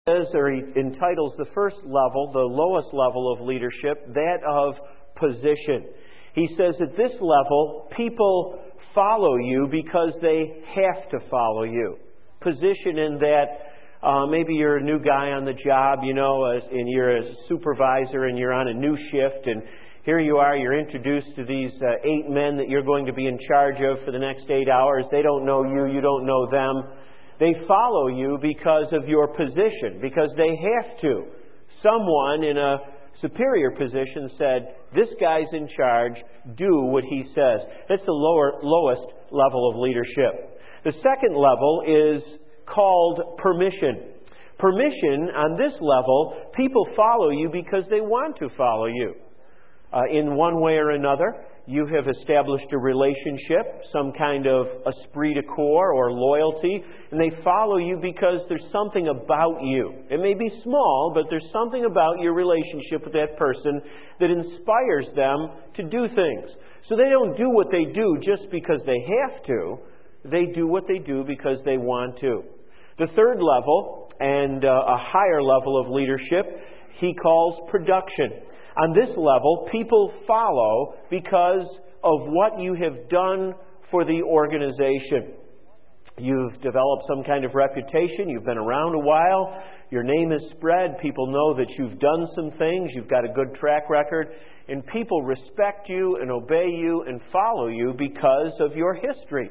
says, or he entitles the first level, the lowest level of leadership, that of position. He says at this level, people follow you because they have to follow you. Position in that maybe you're a new guy on the job, and you're a supervisor and you're on a new shift, and here you are, you're introduced to these 8 men that you're going to be in charge of for the next 8 hours. They don't know you, you don't know them. They follow you because of your position, because they have to. Someone in a superior position said, this guy's in charge, do what he says. That's the lowest level of leadership. The second level is called permission. Permission, on this level, people follow you because they want to follow you. In one way or another, you have established a relationship, some kind of esprit de corps or loyalty, and they follow you because there's something about you. It may be small, but there's something about your relationship with that person that inspires them to do things. So they don't do what they do just because they have to. They do what they do because they want to. The third level, and a higher level of leadership, he calls production. On this level, people follow because of what you have done for the organization. You've developed some kind of reputation. You've been around a while. Your name is spread. People know that you've done some things. You've got a good track record. And people respect you and obey you and follow you because of your history.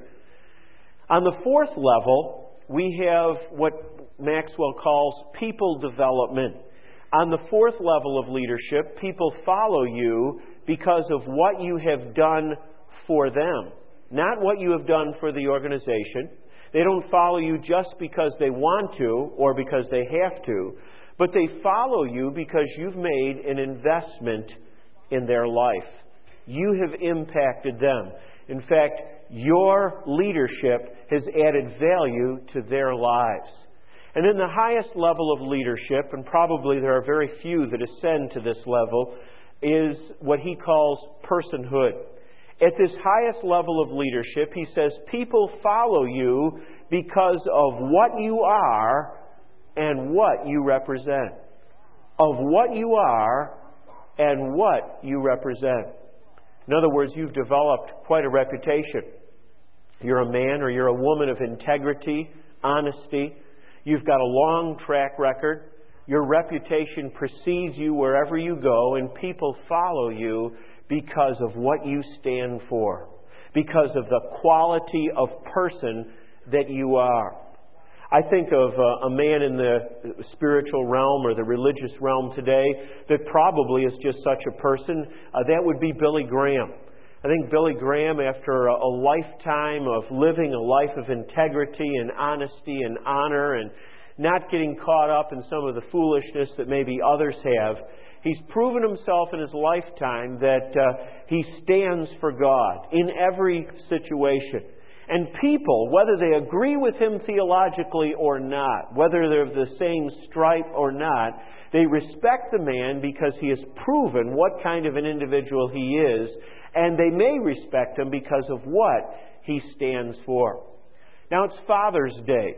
On the fourth level, we have what Maxwell calls people development. On the fourth level of leadership, people follow you because of what you have done for them, not what you have done for the organization. They don't follow you just because they want to or because they have to, but they follow you because you've made an investment in their life. You have impacted them. In fact, your leadership has added value to their lives. And then the highest level of leadership, and probably there are very few that ascend to this level, is what he calls personhood. At this highest level of leadership, he says, people follow you because of what you are and what you represent. Of what you are and what you represent. In other words, you've developed quite a reputation. You're a man or you're a woman of integrity, honesty. You've got a long track record. Your reputation precedes you wherever you go, and people follow you because of what you stand for, because of the quality of person that you are. I think of a man in the spiritual realm or the religious realm today that probably is just such a person. That would be Billy Graham. I think Billy Graham, after a lifetime of living a life of integrity and honesty and honor and not getting caught up in some of the foolishness that maybe others have, he's proven himself in his lifetime that he stands for God in every situation. And people, whether they agree with him theologically or not, whether they're of the same stripe or not, they respect the man because he has proven what kind of an individual he is, and they may respect him because of what he stands for. Now, it's Father's Day.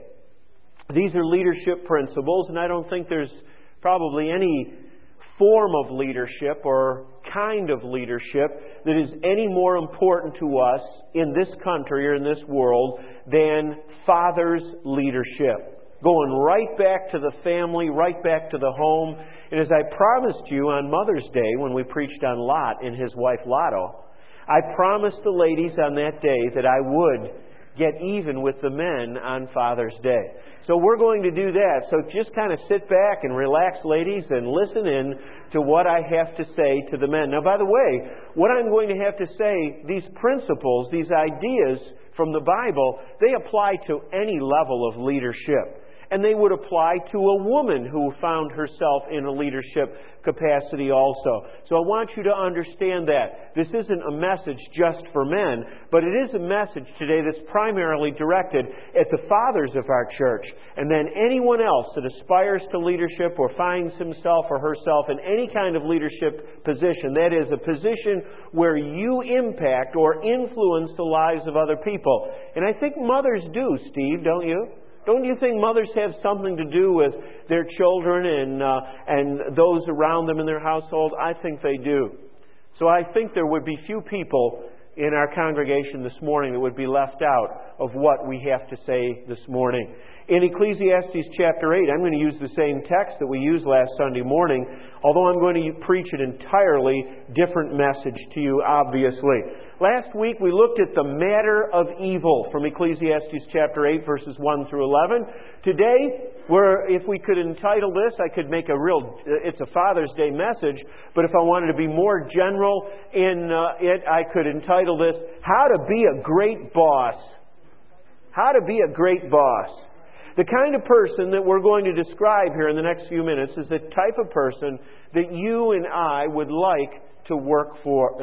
These are leadership principles, and I don't think there's probably any form of leadership or kind of leadership that is any more important to us in this country or in this world than father's leadership. Going right back to the family, right back to the home. And as I promised you on Mother's Day when we preached on Lot and his wife Lotto, I promised the ladies on that day that I would get even with the men on Father's Day. So we're going to do that. So just kind of sit back and relax, ladies, and listen in to what I have to say to the men. Now, by the way, what I'm going to have to say, these principles, these ideas from the Bible, they apply to any level of leadership. And they would apply to a woman who found herself in a leadership capacity also. So I want you to understand that. This isn't a message just for men, but it is a message today that's primarily directed at the fathers of our church. And then anyone else that aspires to leadership or finds himself or herself in any kind of leadership position, that is, a position where you impact or influence the lives of other people. And I think mothers do, Steve, don't you? Don't you think mothers have something to do with their children and those around them in their household? I think they do. So I think there would be few people in our congregation this morning that would be left out of what we have to say this morning. In Ecclesiastes chapter 8, I'm going to use the same text that we used last Sunday morning, although I'm going to preach an entirely different message to you, obviously. Last week we looked at the matter of evil from Ecclesiastes chapter 8, verses 1 through 11. Today, if we could entitle this, I could make it's a Father's Day message, but if I wanted to be more general in it, I could entitle this, How to Be a Great Boss. How to be a great boss. The kind of person that we're going to describe here in the next few minutes is the type of person that you and I would like to work for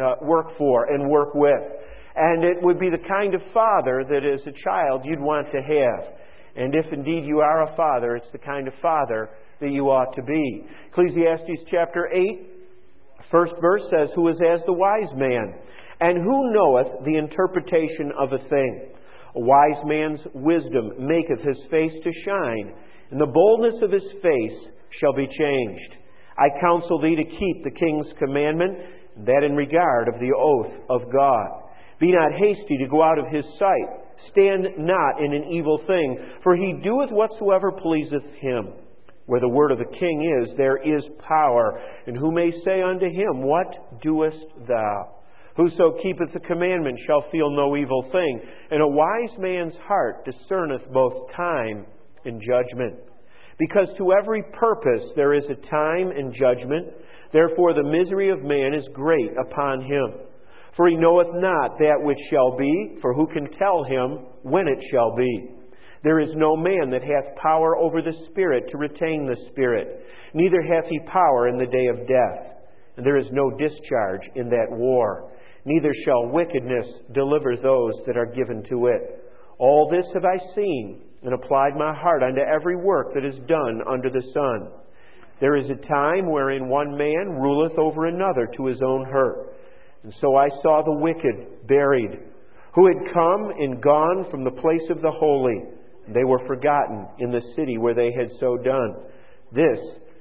and work with. And it would be the kind of father that as a child you'd want to have. And if indeed you are a father, it's the kind of father that you ought to be. Ecclesiastes chapter 8, first verse says, Who is as the wise man? And who knoweth the interpretation of a thing? A wise man's wisdom maketh his face to shine, and the boldness of his face shall be changed. I counsel thee to keep the king's commandment, that in regard of the oath of God. Be not hasty to go out of his sight. Stand not in an evil thing, for he doeth whatsoever pleaseth him. Where the word of the king is, there is power. And who may say unto him, What doest thou? Whoso keepeth the commandment shall feel no evil thing. And a wise man's heart discerneth both time and judgment. Because to every purpose there is a time and judgment. Therefore the misery of man is great upon him. For he knoweth not that which shall be, for who can tell him when it shall be? There is no man that hath power over the Spirit to retain the Spirit, neither hath he power in the day of death. And there is no discharge in that war. Neither shall wickedness deliver those that are given to it. All this have I seen, and applied my heart unto every work that is done under the sun. There is a time wherein one man ruleth over another to his own hurt. And so I saw the wicked buried, who had come and gone from the place of the holy. They were forgotten in the city where they had so done. This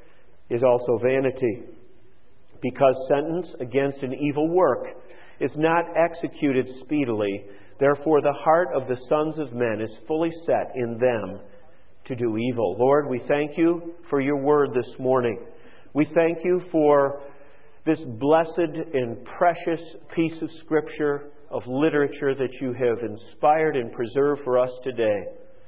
is also vanity, because sentence against an evil work is not executed speedily. Therefore the heart of the sons of men is fully set in them to do evil. Lord, we thank you for your word this morning. We thank you for this blessed and precious piece of Scripture, of literature that you have inspired and preserved for us today.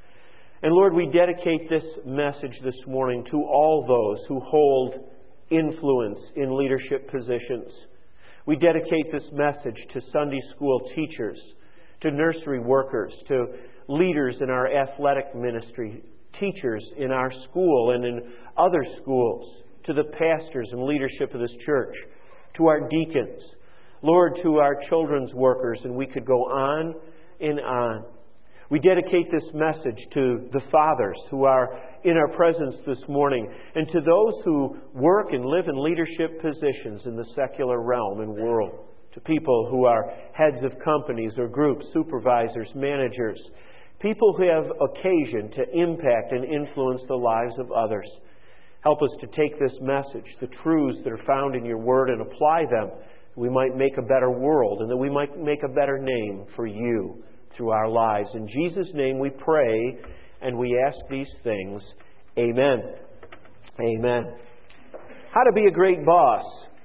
And Lord, we dedicate this message this morning to all those who hold influence in leadership positions. We dedicate this message to Sunday school teachers, to nursery workers, to leaders in our athletic ministry, teachers in our school and in other schools, to the pastors and leadership of this church, to our deacons, Lord, to our children's workers, and we could go on and on. We dedicate this message to the fathers who are in our presence this morning, and to those who work and live in leadership positions in the secular realm and world, to people who are heads of companies or groups, supervisors, managers, people who have occasion to impact and influence the lives of others. Help us to take this message, the truths that are found in your word, and apply them, that we might make a better world and that we might make a better name for you through our lives. In Jesus' name we pray and we ask these things. Amen. Amen. How to be a great boss.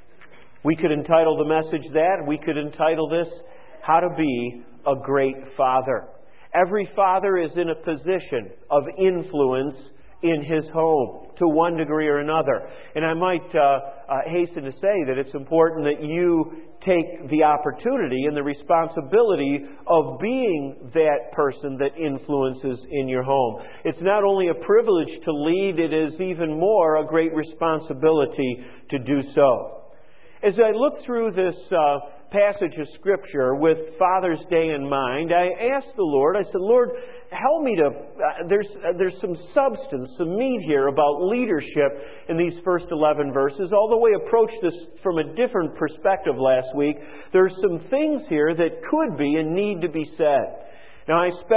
We could entitle the message that. We could entitle this, How to Be a Great Father. Every father is in a position of influence in his home to one degree or another. And I might hasten to say that it's important that you take the opportunity and the responsibility of being that person that influences in your home. It's not only a privilege to lead, it is even more a great responsibility to do so. As I look through this passage of Scripture with Father's Day in mind, I asked the Lord, I said, Lord, help me to, there's some substance, some meat here about leadership in these first 11 verses. Although we approached this from a different perspective last week, there's some things here that could be and need to be said. Now, I spent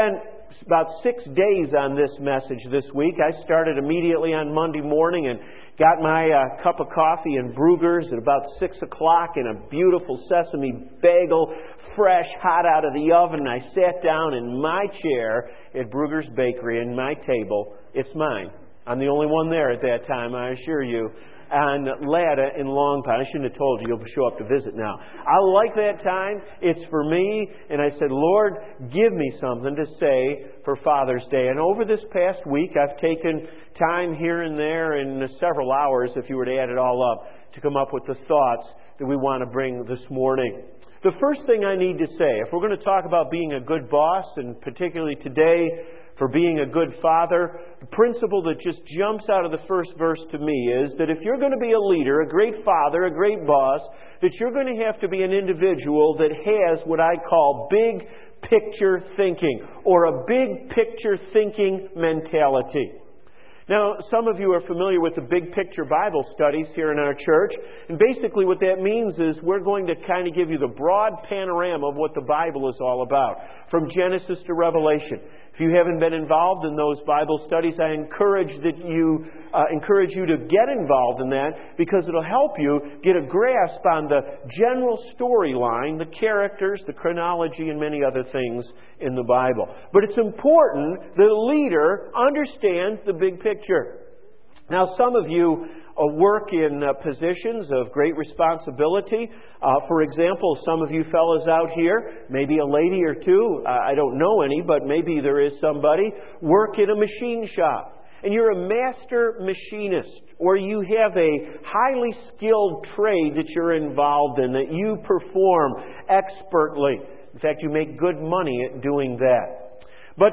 about 6 days on this message this week. I started immediately on Monday morning and got my cup of coffee and Bruegger's at about 6 o'clock in a beautiful sesame bagel, fresh, hot out of the oven. I sat down in my chair at Bruegger's Bakery, and my table, it's mine. I'm the only one there at that time, I assure you. On Latta in Long Pond. I shouldn't have told you. You'll show up to visit now. I like that time. It's for me. And I said, Lord, give me something to say for Father's Day. And over this past week, I've taken time here and there in several hours, if you were to add it all up, to come up with the thoughts that we want to bring this morning. The first thing I need to say, if we're going to talk about being a good boss, and particularly today, for being a good father, the principle that just jumps out of the first verse to me is that if you're going to be a leader, a great father, a great boss, that you're going to have to be an individual that has what I call big picture thinking, or a big picture thinking mentality. Now, some of you are familiar with the Big Picture Bible studies here in our church. And basically what that means is we're going to kind of give you the broad panorama of what the Bible is all about, from Genesis to Revelation. If you haven't been involved in those Bible studies, I encourage you to get involved in that, because it'll help you get a grasp on the general storyline, the characters, the chronology, and many other things in the Bible. But it's important that a leader understands the big picture. Now, some of you work in positions of great responsibility. For example, some of you fellows out here, maybe a lady or two, I don't know any, but maybe there is somebody, work in a machine shop. And you're a master machinist, or you have a highly skilled trade that you're involved in, that you perform expertly. In fact, you make good money at doing that. But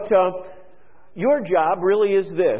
your job really is this.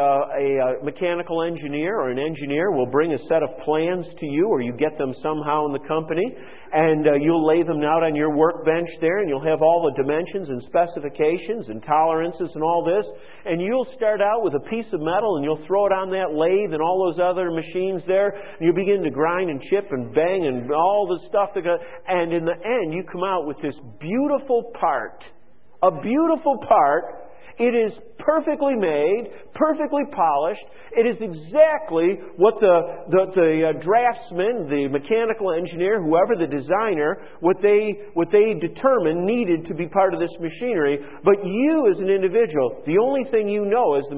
A mechanical engineer or an engineer will bring a set of plans to you, or you get them somehow in the company, and you'll lay them out on your workbench there, and you'll have all the dimensions and specifications and tolerances and all this, and you'll start out with a piece of metal, and you'll throw it on that lathe and all those other machines there, and you begin to grind and chip and bang and all the stuff that goes, and in the end you come out with this beautiful part. A beautiful part. It is perfectly made, perfectly polished. It is exactly what the draftsman, the mechanical engineer, whoever the designer, what they determined needed to be part of this machinery. But you, as an individual, the only thing you know as the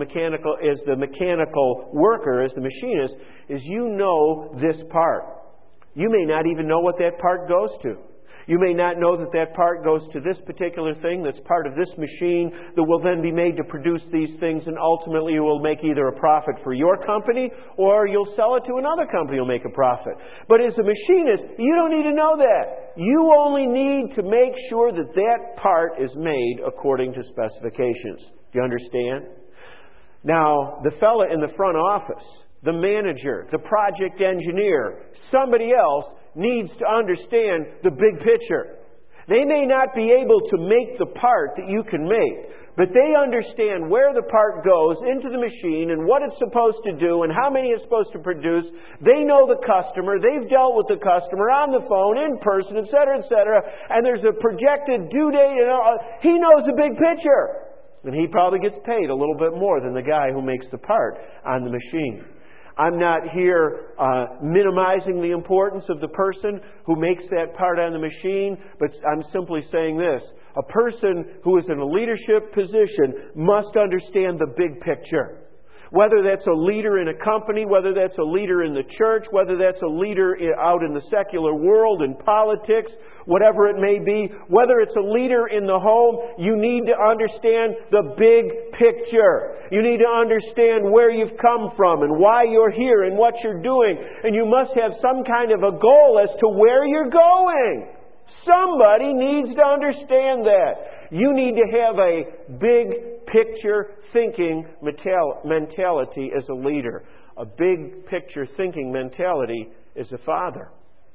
mechanical worker, as the machinist, is you know this part. You may not even know what that part goes to. You may not know that that part goes to this particular thing that's part of this machine that will then be made to produce these things, and ultimately you will make either a profit for your company, or you'll sell it to another company who'll make a profit. But as a machinist, you don't need to know that. You only need to make sure that that part is made according to specifications. Do you understand? Now, the fella in the front office, the manager, the project engineer, somebody else needs to understand the big picture. They may not be able to make the part that you can make, but they understand where the part goes into the machine and what it's supposed to do and how many it's supposed to produce. They know the customer. They've dealt with the customer on the phone, in person, etc., etc. And there's a projected due date. He knows the big picture. And he probably gets paid a little bit more than the guy who makes the part on the machine. I'm not here minimizing the importance of the person who makes that part on the machine, but I'm simply saying this. A person who is in a leadership position must understand the big picture. Whether that's a leader in a company, whether that's a leader in the church, whether that's a leader out in the secular world, in politics, whatever it may be, whether it's a leader in the home, you need to understand the big picture. You need to understand where you've come from and why you're here and what you're doing. And you must have some kind of a goal as to where you're going. Somebody needs to understand that. You need to have a big picture thinking mentality as a leader. A big picture thinking mentality as a father.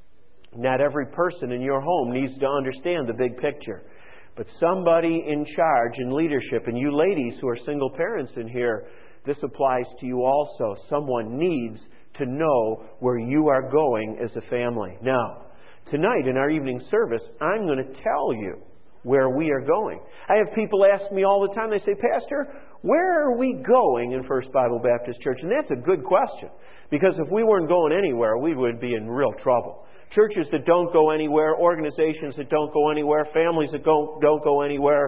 Not every person in your home needs to understand the big picture. But somebody in charge in leadership, and you ladies who are single parents in here, this applies to you also. Someone needs to know where you are going as a family. Now, tonight in our evening service, I'm going to tell you where we are going. I have people ask me all the time, they say, Pastor, where are we going in First Bible Baptist Church? And that's a good question, because if we weren't going anywhere, we would be in real trouble. Churches that don't go anywhere, organizations that don't go anywhere, families that don't go anywhere,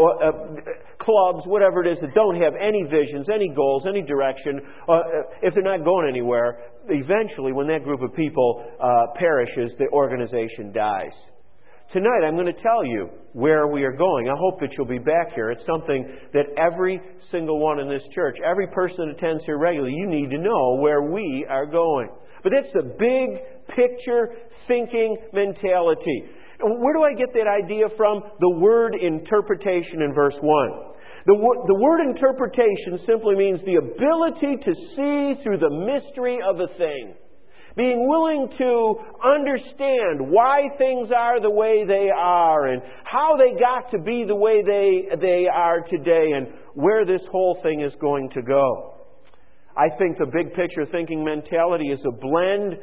clubs, whatever it is, that don't have any visions, any goals, any direction, if they're not going anywhere, eventually when that group of people perishes, the organization dies. Tonight I'm going to tell you where we are going. I hope that you'll be back here. It's something that every single one in this church, every person that attends here regularly, you need to know where we are going. But that's the big picture thinking mentality. Where do I get that idea from? The word interpretation in verse 1. The word interpretation simply means the ability to see through the mystery of a thing. Being willing to understand why things are the way they are and how they got to be the way they are today and where this whole thing is going to go. I think the big picture thinking mentality is a blend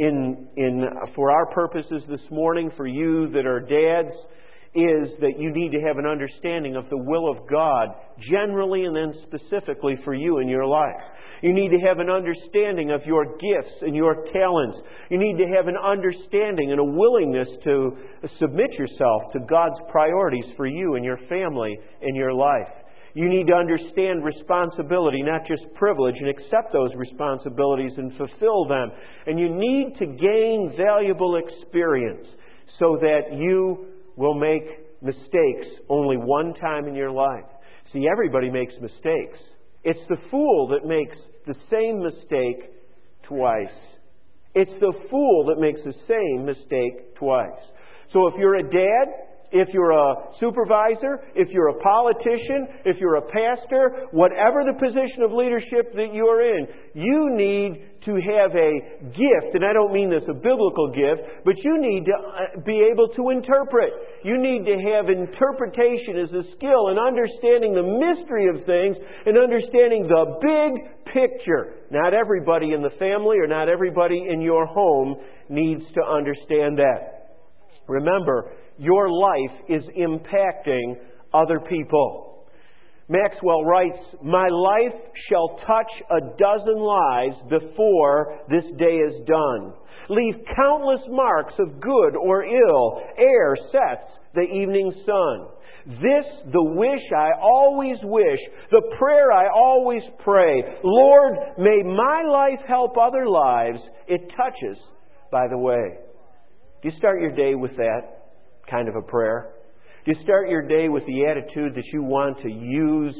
for our purposes this morning, for you that are dads, is that you need to have an understanding of the will of God generally and then specifically for you in your life. You need to have an understanding of your gifts and your talents. You need to have an understanding and a willingness to submit yourself to God's priorities for you and your family and your life. You need to understand responsibility, not just privilege, and accept those responsibilities and fulfill them. And you need to gain valuable experience so that you will make mistakes only one time in your life. See, everybody makes mistakes. It's the fool that makes the same mistake twice. It's the fool that makes the same mistake twice. So if you're a dad, if you're a supervisor, if you're a politician, if you're a pastor, whatever the position of leadership that you're in, you need to have a gift, and I don't mean this a biblical gift, but you need to be able to interpret. You need to have interpretation as a skill and understanding the mystery of things and understanding the big picture. Not everybody in the family or not everybody in your home needs to understand that. Remember, your life is impacting other people. Maxwell writes, "My life shall touch a dozen lives before this day is done. Leave countless marks of good or ill ere sets the evening sun. This the wish I always wish, the prayer I always pray. Lord, may my life help other lives it touches by the way." Do you start your day with that kind of a prayer? Do you start your day with the attitude that you want to use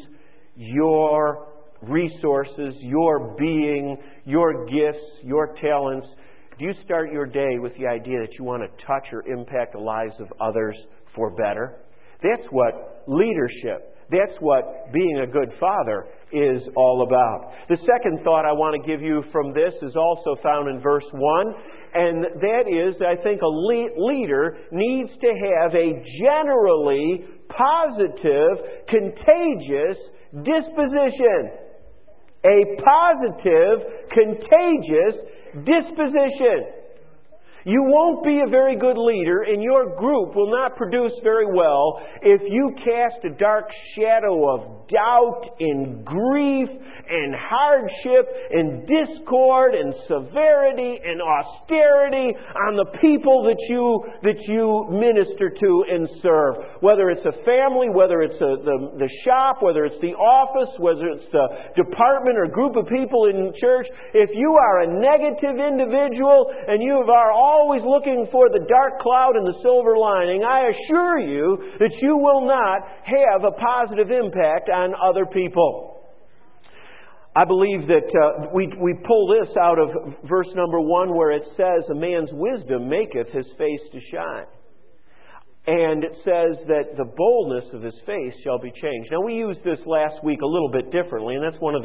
your resources, your being, your gifts, your talents? Do you start your day with the idea that you want to touch or impact the lives of others for better? That's what leadership, that's what being a good father is all about. The second thought I want to give you from this is also found in verse 1. And that is, I think a leader needs to have a generally positive, contagious disposition. A positive, contagious disposition. You won't be a very good leader, and your group will not produce very well if you cast a dark shadow of doubt and grief and hardship and discord and severity and austerity on the people that you minister to and serve. Whether it's a family, whether it's the shop, whether it's the office, whether it's the department or group of people in church, if you are a negative individual and you are always looking for the dark cloud and the silver lining, I assure you that you will not have a positive impact on other people. I believe that we pull this out of verse number 1 where it says, "A man's wisdom maketh his face to shine." And it says that the boldness of his face shall be changed. Now, we used this last week a little bit differently, and that's one of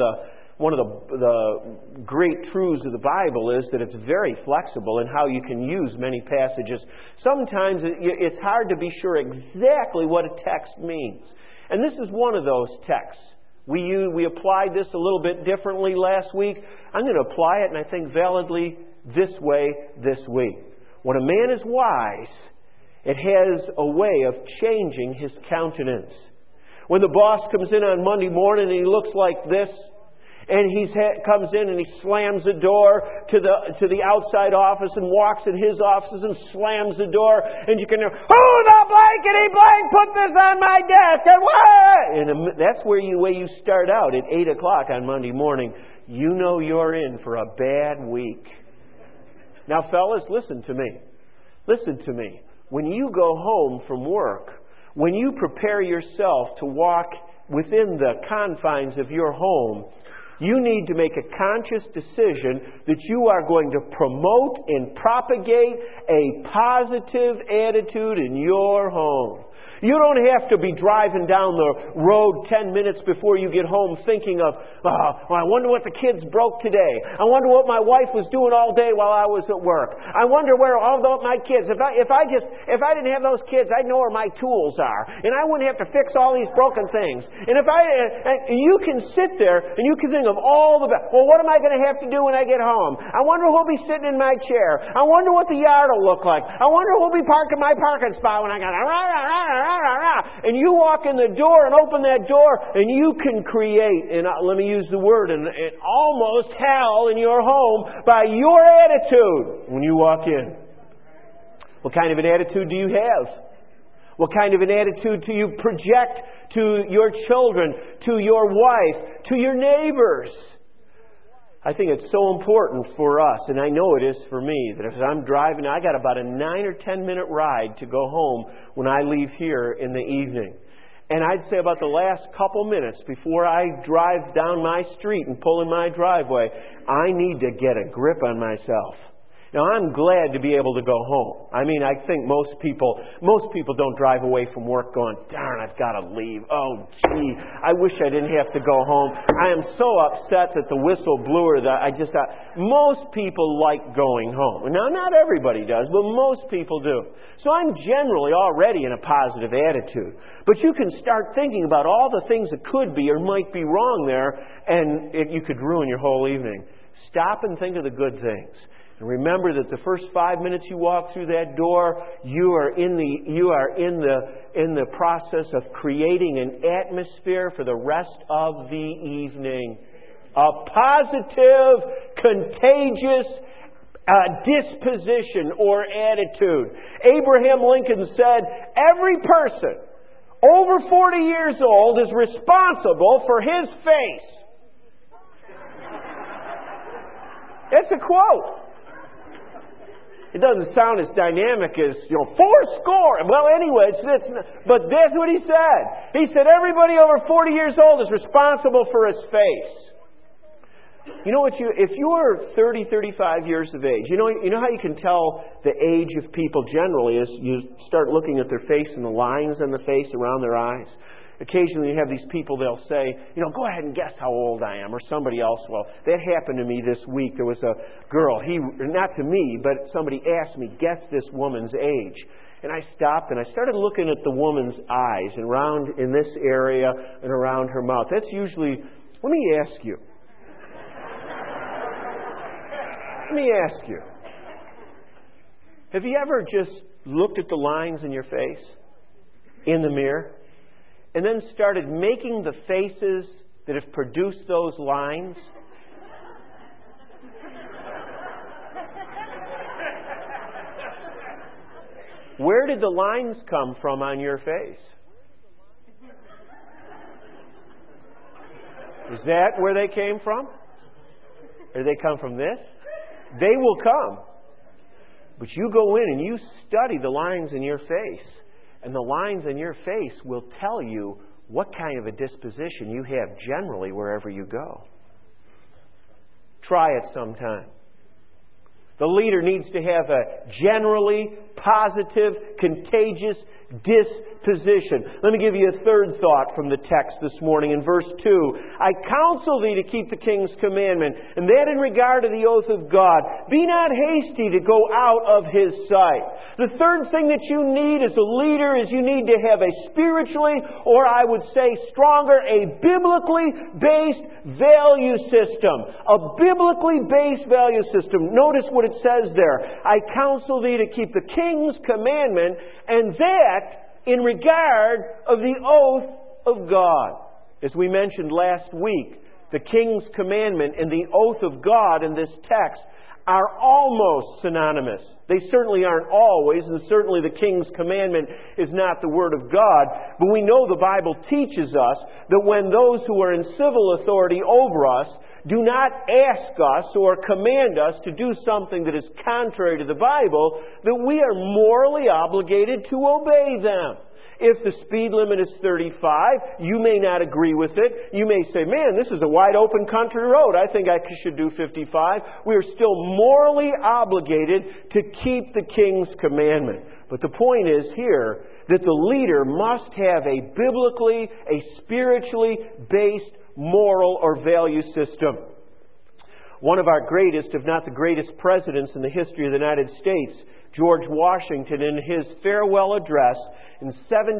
the great truths of the Bible is that it's very flexible in how you can use many passages. Sometimes it's hard to be sure exactly what a text means. And this is one of those texts. We applied this a little bit differently last week. I'm going to apply it, and I think validly, this way this week. When a man is wise, It has a way of changing his countenance. When the boss comes in on Monday morning and he looks like this, and he comes in and he slams the door to the outside office and walks in his offices and slams the door, and you can hear, "Who the blankety blank put this on my desk?" And what? And that's where you start out at 8 o'clock on Monday morning. You know you're in for a bad week. Now, fellas, listen to me. Listen to me. When you go home from work, when you prepare yourself to walk within the confines of your home, you need to make a conscious decision that you are going to promote and propagate a positive attitude in your home. You don't have to be driving down the road 10 minutes before you get home thinking of, I wonder what the kids broke today. I wonder what my wife was doing all day while I was at work. I wonder where all my kids, if I didn't have those kids, I'd know where my tools are. And I wouldn't have to fix all these broken things. And you can sit there and you can think of all the, what am I going to have to do when I get home? I wonder who'll be sitting in my chair. I wonder what the yard will look like. I wonder who'll be parked in my parking spot when I got and you walk in the door and open that door and you can create, and let me use the word, and almost hell in your home by your attitude when you walk in. What kind of an attitude do you have? What kind of an attitude do you project to your children, to your wife, to your neighbors? I think it's so important for us, and I know it is for me, that if I'm driving, I got about a 9 or 10 minute ride to go home when I leave here in the evening. And I'd say about the last couple minutes before I drive down my street and pull in my driveway, I need to get a grip on myself. Now, I'm glad to be able to go home. I mean, I think most people don't drive away from work going, darn, I've got to leave. Oh, gee, I wish I didn't have to go home. I am so upset that the whistle blew or that most people like going home. Now, not everybody does, but most people do. So I'm generally already in a positive attitude. But you can start thinking about all the things that could be or might be wrong there, and you could ruin your whole evening. Stop and think of the good things. And remember that the first 5 minutes you walk through that door, you are in the process of creating an atmosphere for the rest of the evening. A positive, contagious disposition or attitude. Abraham Lincoln said, every person over 40 years old is responsible for his face. That's a quote. It doesn't sound as dynamic as, 40. Well, anyway, but that's what he said. He said everybody over 40 years old is responsible for his face. You know what? If you're 30, 35 years of age, you know how you can tell the age of people generally is you start looking at their face and the lines on the face around their eyes. Occasionally you have these people, they'll say, go ahead and guess how old I am, or somebody else will. That happened to me this week. There was a girl, not to me, but somebody asked me, guess this woman's age. And I stopped and I started looking at the woman's eyes and around in this area and around her mouth. That's usually, let me ask you. Have you ever just looked at the lines in your face in the mirror? And then started making the faces that have produced those lines? Where did the lines come from on your face? Is that where they came from? Or they come from this? They will come. But you go in and you study the lines in your face. And the lines in your face will tell you what kind of a disposition you have generally wherever you go. Try it sometime. The leader needs to have a generally positive, contagious disposition. Let me give you a third thought from the text this morning in verse 2. I counsel thee to keep the king's commandment, and that in regard to the oath of God. Be not hasty to go out of his sight. The third thing that you need as a leader is you need to have a spiritually, or I would say stronger, a biblically based value system. A biblically based value system. Notice what it says there. I counsel thee to keep the king's commandment, and that in regard of the oath of God. As we mentioned last week, the king's commandment and the oath of God in this text are almost synonymous. They certainly aren't always, and certainly the king's commandment is not the word of God. But we know the Bible teaches us that when those who are in civil authority over us do not ask us or command us to do something that is contrary to the Bible, that we are morally obligated to obey them. If the speed limit is 35, you may not agree with it. You may say, man, this is a wide open country road. I think I should do 55. We are still morally obligated to keep the king's commandment. But the point is here that the leader must have a biblically, a spiritually based moral or value system. One of our greatest, if not the greatest presidents in the history of the United States, George Washington, in his farewell address in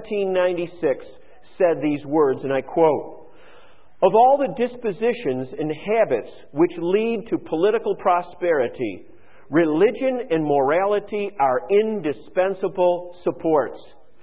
1796, said these words, and I quote, "Of all the dispositions and habits which lead to political prosperity, religion and morality are indispensable supports.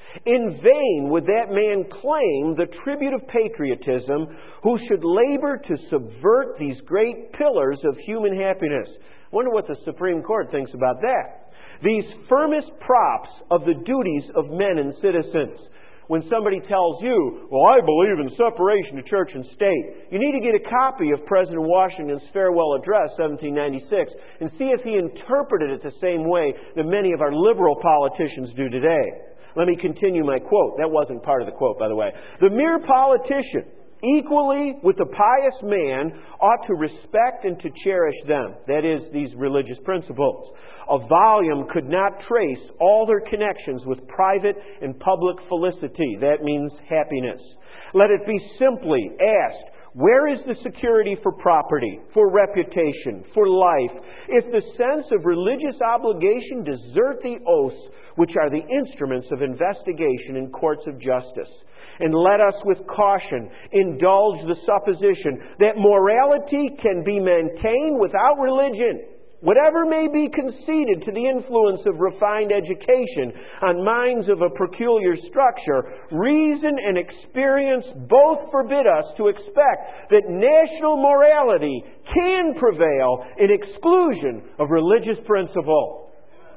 In vain would that man claim the tribute of patriotism who should labor to subvert these great pillars of human happiness." I wonder what the Supreme Court thinks about that. These firmest props of the duties of men and citizens. When somebody tells you, well, I believe in separation of church and state, you need to get a copy of President Washington's farewell address, 1796, and see if he interpreted it the same way that many of our liberal politicians do today. Let me continue my quote. That wasn't part of the quote, by the way. "The mere politician, equally with the pious man, ought to respect and to cherish them," that is, these religious principles. "A volume could not trace all their connections with private and public felicity," that means happiness. "Let it be simply asked, where is the security for property, for reputation, for life, if the sense of religious obligation desert the oaths which are the instruments of investigation in courts of justice? And let us with caution indulge the supposition that morality can be maintained without religion. Whatever may be conceded to the influence of refined education on minds of a peculiar structure, reason and experience both forbid us to expect that national morality can prevail in exclusion of religious principle."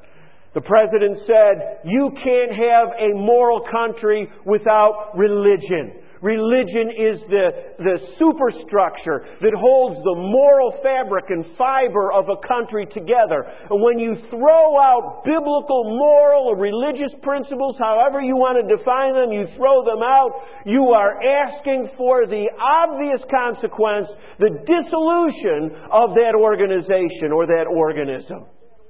The President said, you can't have a moral country without religion. Religion is the superstructure that holds the moral fabric and fiber of a country together. And when you throw out biblical, moral, or religious principles, however you want to define them, you throw them out, you are asking for the obvious consequence, the dissolution of that organization or that organism.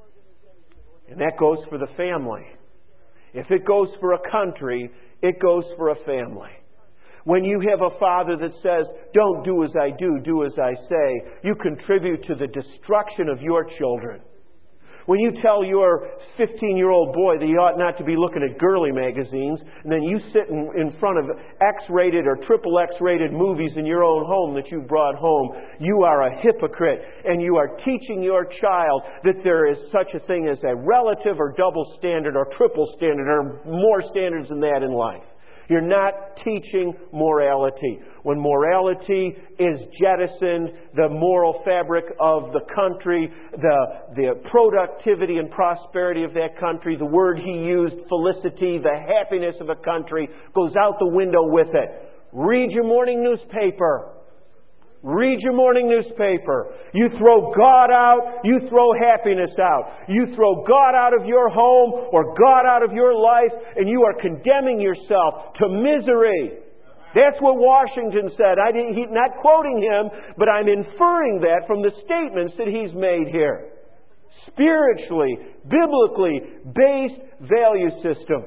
And that goes for the family. If it goes for a country, it goes for a family. When you have a father that says, don't do as I do, do as I say, you contribute to the destruction of your children. When you tell your 15-year-old boy that he ought not to be looking at girly magazines, and then you sit in front of X-rated or triple X-rated movies in your own home that you brought home, you are a hypocrite, and you are teaching your child that there is such a thing as a relative or double standard or triple standard or more standards than that in life. You're not teaching morality. When morality is jettisoned, the moral fabric of the country, the productivity and prosperity of that country, the word he used, felicity, the happiness of a country, goes out the window with it. Read your morning newspaper. Read your morning newspaper. You throw God out, you throw happiness out. You throw God out of your home or God out of your life, and you are condemning yourself to misery. That's what Washington said. He's not quoting him, but I'm inferring that from the statements that he's made here. Spiritually, biblically based value system.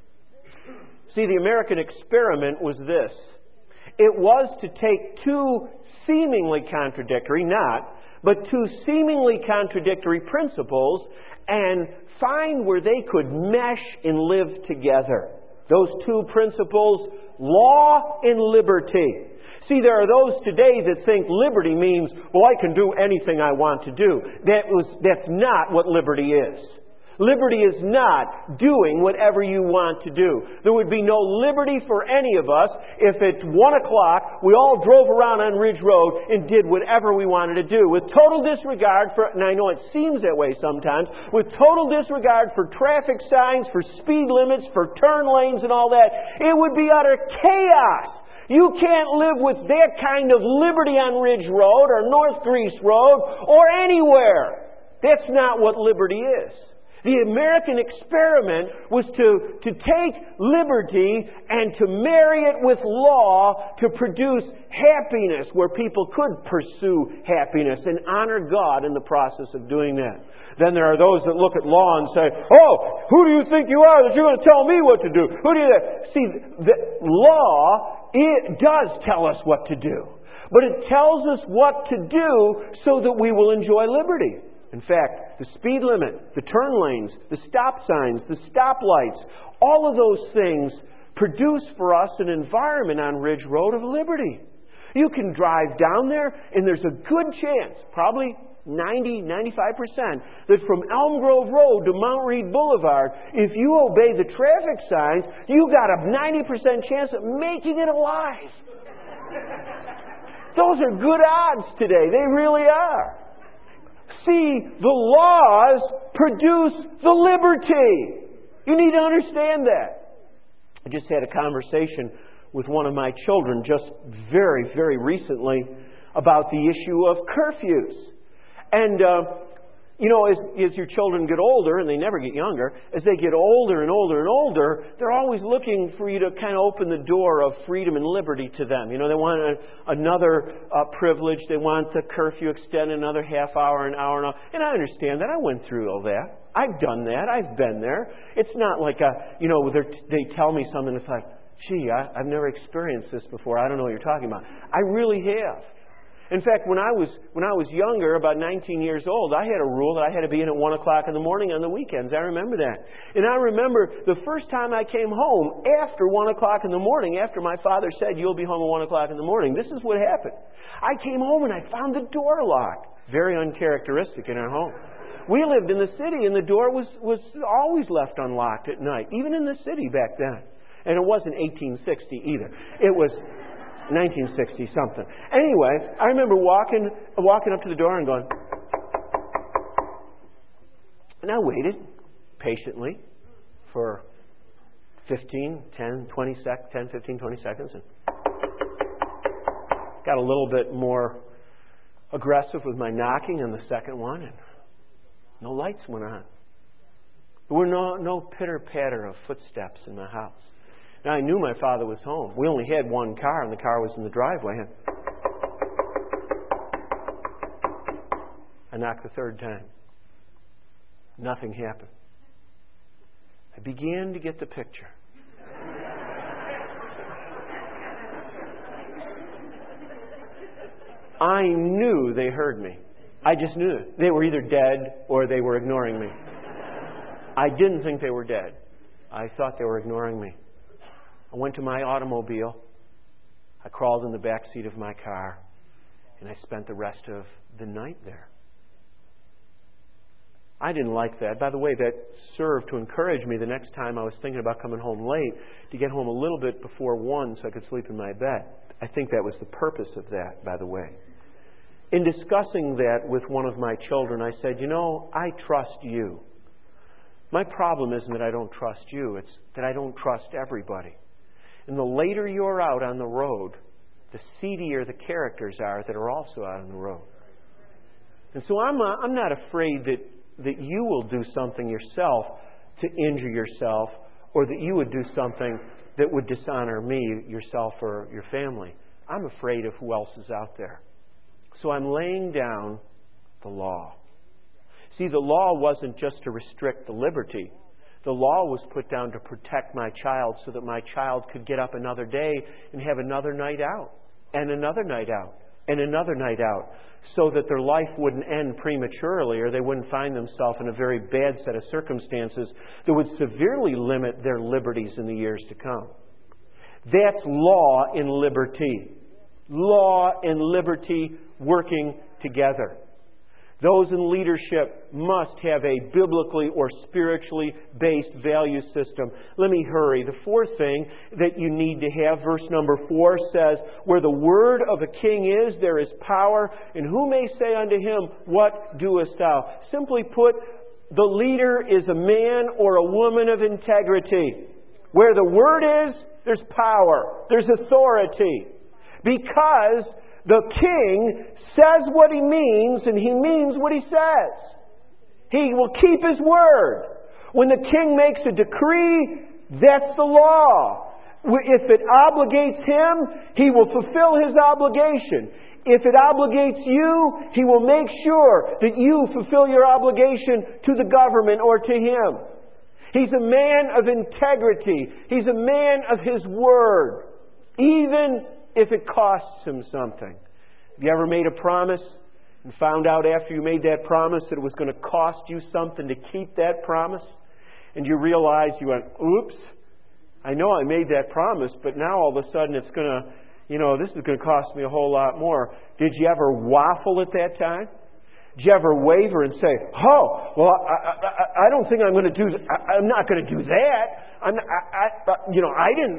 See, the American experiment was this. It was to take two seemingly contradictory, not, but two seemingly contradictory principles and find where they could mesh and live together. Those two principles, law and liberty. See, there are those today that think liberty means, well, I can do anything I want to do. That's not what liberty is. Liberty is not doing whatever you want to do. There would be no liberty for any of us if at 1 o'clock we all drove around on Ridge Road and did whatever we wanted to do. With total disregard for, and I know it seems that way sometimes, with total disregard for traffic signs, for speed limits, for turn lanes and all that, it would be utter chaos. You can't live with that kind of liberty on Ridge Road or North Grease Road or anywhere. That's not what liberty is. The American experiment was to take liberty and to marry it with law to produce happiness where people could pursue happiness and honor God in the process of doing that. Then there are those that look at law and say, oh, who do you think you are that you're going to tell me what to do? Who do you see? The law, it does tell us what to do. But it tells us what to do so that we will enjoy liberty. In fact, the speed limit, the turn lanes, the stop signs, the stoplights, all of those things produce for us an environment on Ridge Road of liberty. You can drive down there and there's a good chance, probably 90-95%, that from Elm Grove Road to Mount Reed Boulevard, if you obey the traffic signs, you got a 90% chance of making it alive. Those are good odds today. They really are. See, the laws produce the liberty. You need to understand that. I just had a conversation with one of my children just very, very recently about the issue of curfews. And, as your children get older, and they never get younger, as they get older and older and older, they're always looking for you to kind of open the door of freedom and liberty to them. They want another privilege. They want the curfew extended another half hour, an hour, and I understand that. I went through all that. I've done that. I've been there. It's not like they tell me something. It's like, gee, I've never experienced this before. I don't know what you're talking about. I really have. In fact, when I was younger, about 19 years old, I had a rule that I had to be in at 1 o'clock in the morning on the weekends. I remember that. And I remember the first time I came home after 1 o'clock in the morning, after my father said, you'll be home at 1 o'clock in the morning. This is what happened. I came home and I found the door locked. Very uncharacteristic in our home. We lived in the city and the door was always left unlocked at night, even in the city back then. And it wasn't 1860 either. It was 1960 something. Anyway, I remember walking up to the door and going, and I waited patiently for 15 seconds, and got a little bit more aggressive with my knocking on the second one, and no lights went on. There were no pitter-patter of footsteps in my house. Now, I knew my father was home. We only had one car, and the car was in the driveway. I knocked the third time. Nothing happened. I began to get the picture. I knew they heard me. I just knew it. They were either dead or they were ignoring me. I didn't think they were dead. I thought they were ignoring me. I went to my automobile. I crawled in the back seat of my car, and I spent the rest of the night there. I didn't like that. By the way, that served to encourage me the next time I was thinking about coming home late to get home a little bit before 1 so I could sleep in my bed. I think that was the purpose of that, by the way. In discussing that with one of my children, I said, I trust you. My problem isn't that I don't trust you. It's that I don't trust everybody. And the later you're out on the road, the seedier the characters are that are also out on the road. And so I'm not afraid that you will do something yourself to injure yourself, or that you would do something that would dishonor me, yourself, or your family. I'm afraid of who else is out there. So I'm laying down the law. See, the law wasn't just to restrict the liberty. The law was put down to protect my child so that my child could get up another day and have another night out and another night out and another night out, so that their life wouldn't end prematurely, or they wouldn't find themselves in a very bad set of circumstances that would severely limit their liberties in the years to come. That's law and liberty. Law and liberty working together. Those in leadership must have a biblically or spiritually based value system. Let me hurry. The fourth thing that you need to have, verse number 4 says, where the word of a king is, there is power, and who may say unto him, what doest thou? Simply put, the leader is a man or a woman of integrity. Where the word is, there's power, there's authority. Because the king says what he means, and he means what he says. He will keep his word. When the king makes a decree, that's the law. If it obligates him, he will fulfill his obligation. If it obligates you, he will make sure that you fulfill your obligation to the government or to him. He's a man of integrity. He's a man of his word, even if it costs him something. Have you ever made a promise and found out after you made that promise that it was going to cost you something to keep that promise? And you realize you went, oops, I know I made that promise, but now all of a sudden it's going to, this is going to cost me a whole lot more. Did you ever waffle at that time? Did you ever waver and say, oh, well, I don't think I'm going to do that. I'm not going to do that. I didn't.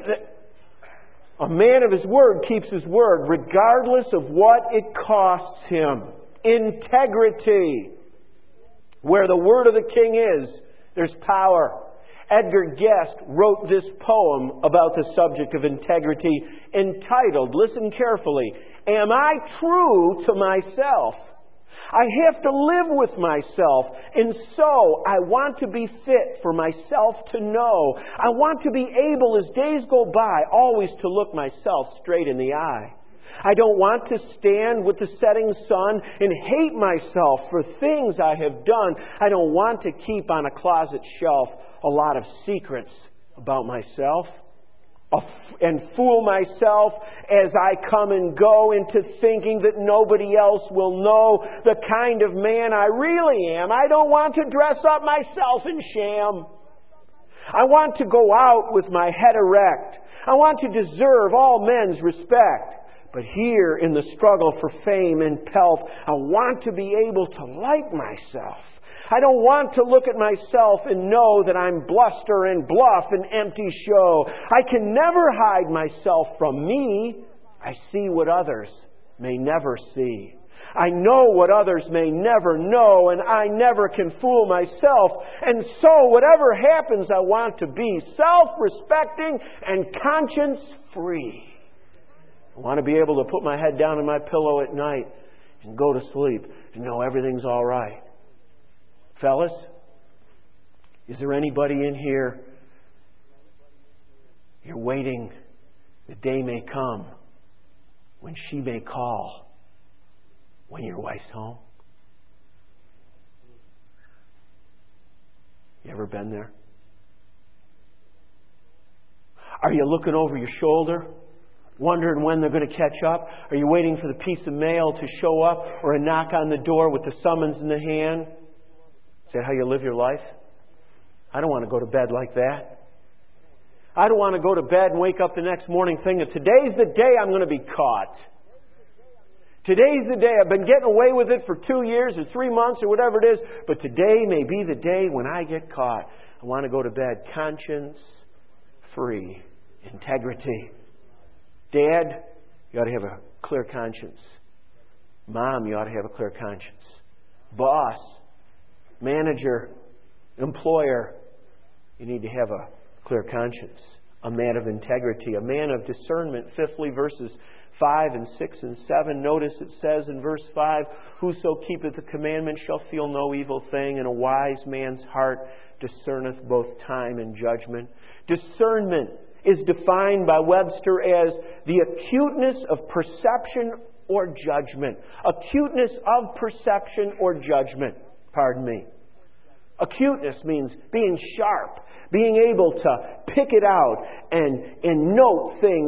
A man of his word keeps his word regardless of what it costs him. Integrity. Where the word of the king is, there's power. Edgar Guest wrote this poem about the subject of integrity entitled, listen carefully, Am I True to Myself? I have to live with myself, and so I want to be fit for myself to know. I want to be able, as days go by, always to look myself straight in the eye. I don't want to stand with the setting sun and hate myself for things I have done. I don't want to keep on a closet shelf a lot of secrets about myself and fool myself as I come and go into thinking that nobody else will know the kind of man I really am. I don't want to dress up myself in sham. I want to go out with my head erect. I want to deserve all men's respect. But here in the struggle for fame and pelf, I want to be able to like myself. I don't want to look at myself and know that I'm bluster and bluff and empty show. I can never hide myself from me. I see what others may never see. I know what others may never know, and I never can fool myself. And so whatever happens, I want to be self-respecting and conscience-free. I want to be able to put my head down in my pillow at night and go to sleep and know everything's all right. Fellas, is there anybody in here you're waiting the day may come when she may call when your wife's home? You ever been there? Are you looking over your shoulder, wondering when they're going to catch up? Are you waiting for the piece of mail to show up or a knock on the door with the summons in the hand? Is that how you live your life? I don't want to go to bed like that. I don't want to go to bed and wake up the next morning thinking, today's the day I'm going to be caught. Today's the day. I've been getting away with it for 2 years or 3 months or whatever it is, but today may be the day when I get caught. I want to go to bed conscience-free. Integrity. Dad, you ought to have a clear conscience. Mom, you ought to have a clear conscience. Boss, manager, employer, you need to have a clear conscience. A man of integrity, a man of discernment. Fifthly, verses 5 and 6 and 7. Notice it says in verse 5, whoso keepeth the commandment shall feel no evil thing, and a wise man's heart discerneth both time and judgment. Discernment is defined by Webster as the acuteness of perception or judgment. Acuteness of perception or judgment. Pardon me. Acuteness means being sharp, being able to pick it out and note things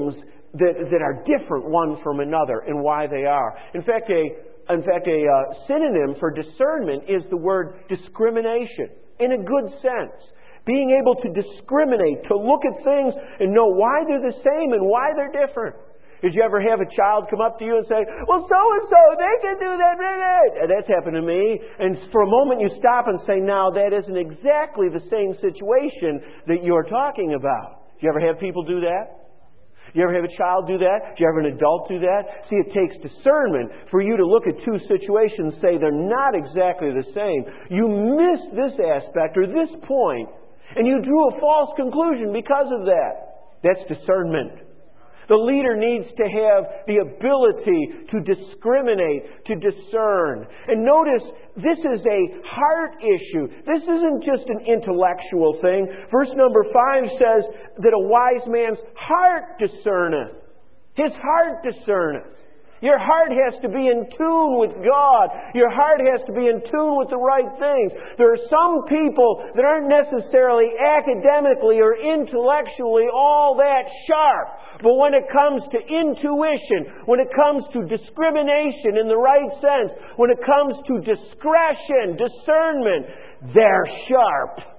that are different one from another and why they are. In fact, a synonym for discernment is the word discrimination, in a good sense. Being able to discriminate, to look at things and know why they're the same and why they're different. Did you ever have a child come up to you and say, well, so-and-so, they can do that. And that's happened to me. And for a moment you stop and say, now that isn't exactly the same situation that you're talking about. Do you ever have people do that? Do you ever have a child do that? Do you ever have an adult do that? See, it takes discernment for you to look at two situations and say they're not exactly the same. You missed this aspect or this point, and you drew a false conclusion because of that. That's discernment. The leader needs to have the ability to discriminate, to discern. And notice, this is a heart issue. This isn't just an intellectual thing. Verse number 5 says that a wise man's heart discerneth. His heart discerneth. Your heart has to be in tune with God. Your heart has to be in tune with the right things. There are some people that aren't necessarily academically or intellectually all that sharp. But when it comes to intuition, when it comes to discrimination in the right sense, when it comes to discretion, discernment, they're sharp.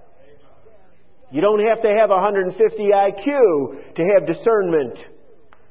You don't have to have 150 IQ to have discernment.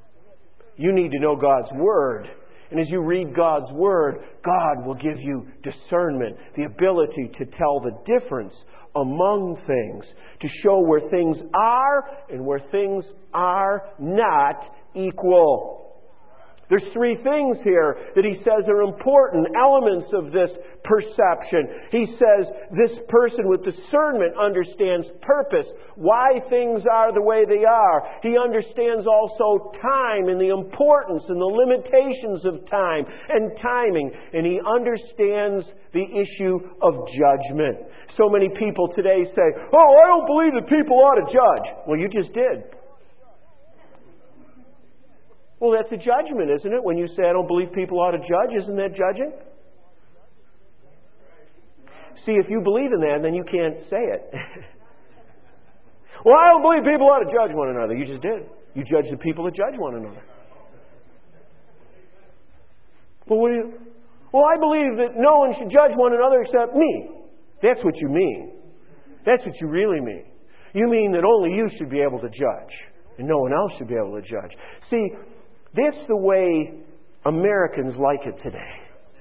You need to know God's Word. And as you read God's Word, God will give you discernment, the ability to tell the difference among things, to show where things are and where things are not equal. There's three things here that he says are important elements of this perception. He says this person with discernment understands purpose, why things are the way they are. He understands also time and the importance and the limitations of time and timing. And he understands the issue of judgment. So many people today say, oh, I don't believe that people ought to judge. Well, you just did. Well, that's a judgment, isn't it? When you say, I don't believe people ought to judge, isn't that judging? See, if you believe in that, then you can't say it. Well, I don't believe people ought to judge one another. You just did. You judge the people that judge one another. Well, I believe that no one should judge one another except me. That's what you mean. That's what you really mean. You mean that only you should be able to judge, and no one else should be able to judge. See, that's the way Americans like it today.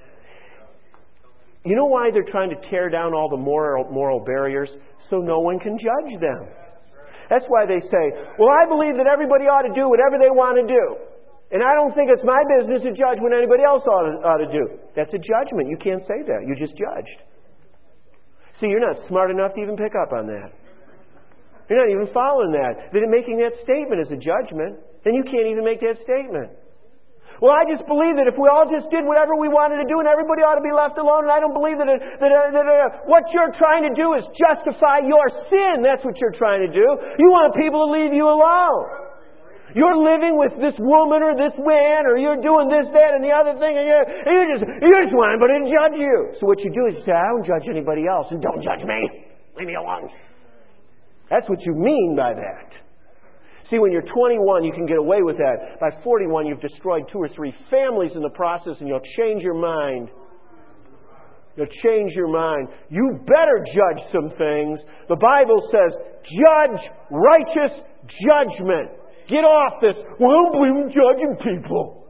You know why they're trying to tear down all the moral barriers? So no one can judge them. That's why they say, well, I believe that everybody ought to do whatever they want to do. And I don't think it's my business to judge what anybody else ought to do. That's a judgment. You can't say that. You just judged. See, you're not smart enough to even pick up on that. You're not even following that. Then making that statement is a judgment. Then you can't even make that statement. Well, I just believe that if we all just did whatever we wanted to do and everybody ought to be left alone, and I don't believe that what you're trying to do is justify your sin. That's what you're trying to do. You want people to leave you alone. You're living with this woman or this man, or you're doing this, that, and the other thing, and you just want everybody to judge you. So what you do is you say, I don't judge anybody else, and don't judge me. Leave me alone. That's what you mean by that. See, when you're 21, you can get away with that. By 41, you've destroyed 2 or 3 families in the process, and you'll change your mind. You'll change your mind. You better judge some things. The Bible says, judge righteous judgment. Get off this, well, I don't believe in judging people.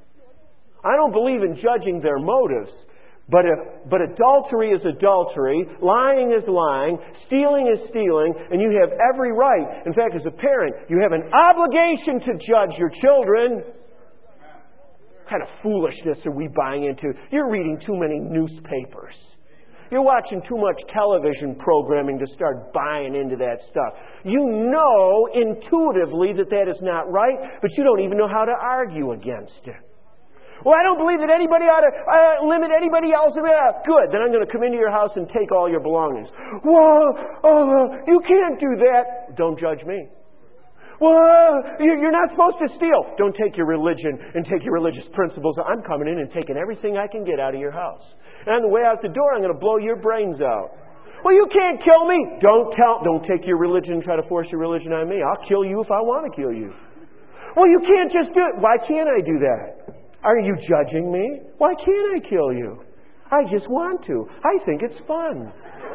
I don't believe in judging their motives. But adultery is adultery, lying is lying, stealing is stealing, and you have every right. In fact, as a parent, you have an obligation to judge your children. What kind of foolishness are we buying into? You're reading too many newspapers. You're watching too much television programming to start buying into that stuff. You know intuitively that that is not right, but you don't even know how to argue against it. Well, I don't believe that anybody ought to limit anybody else. Good, then I'm going to come into your house and take all your belongings. Well, you can't do that. Don't judge me. Well, you're not supposed to steal. Don't take your religion and take your religious principles. I'm coming in and taking everything I can get out of your house. And on the way out the door, I'm going to blow your brains out. Well, you can't kill me. Don't take your religion and try to force your religion on me. I'll kill you if I want to kill you. Well, you can't just do it. Why can't I do that? Are you judging me? Why can't I kill you? I just want to. I think it's fun.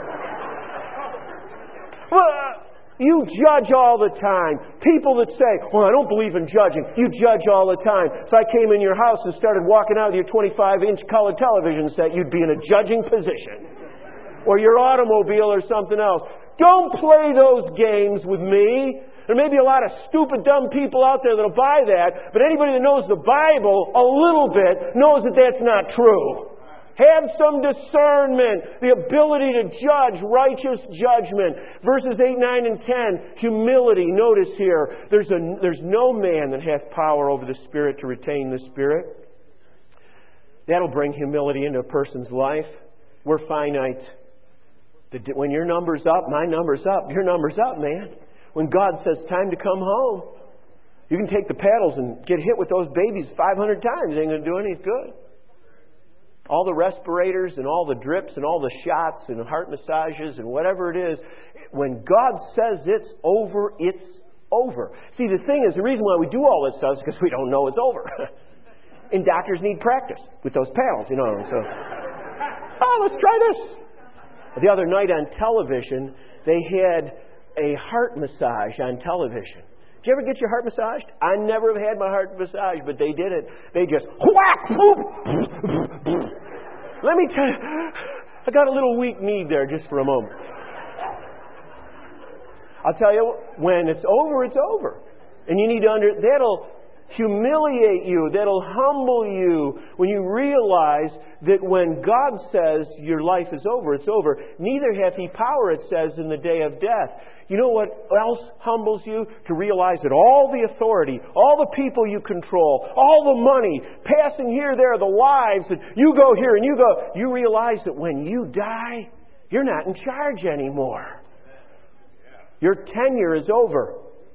Well, you judge all the time. People that say, well, I don't believe in judging. You judge all the time. If I came in your house and started walking out with your 25-inch color television set, you'd be in a judging position. Or your automobile or something else. Don't play those games with me. There may be a lot of stupid, dumb people out there that'll buy that, but anybody that knows the Bible a little bit knows that that's not true. Have some discernment, the ability to judge, righteous judgment. Verses 8, 9, and 10, humility. Notice here, there's no man that hath power over the Spirit to retain the Spirit. That'll bring humility into a person's life. We're finite. When your number's up, my number's up. Your number's up, man. When God says, time to come home, you can take the paddles and get hit with those babies 500 times. It ain't going to do any good. All the respirators and all the drips and all the shots and heart massages and whatever it is, when God says it's over, it's over. See, the thing is, the reason why we do all this stuff is because we don't know it's over. And doctors need practice with those paddles, you know. So, let's try this. The other night on television, they had a heart massage on television. Did you ever get your heart massaged? I never have had my heart massaged, but they did it. They just whack, whoop. Let me tell you, I got a little weak knee there just for a moment. I'll tell you, when it's over, it's over. And you need to that'll humiliate you, that'll humble you when you realize that when God says your life is over, it's over. Neither hath He power, it says, in the day of death. You know what else humbles you? To realize that all the authority, all the people you control, all the money, passing here, there, the lives, and you go here and you go, you realize that when you die, you're not in charge anymore. Your tenure is over.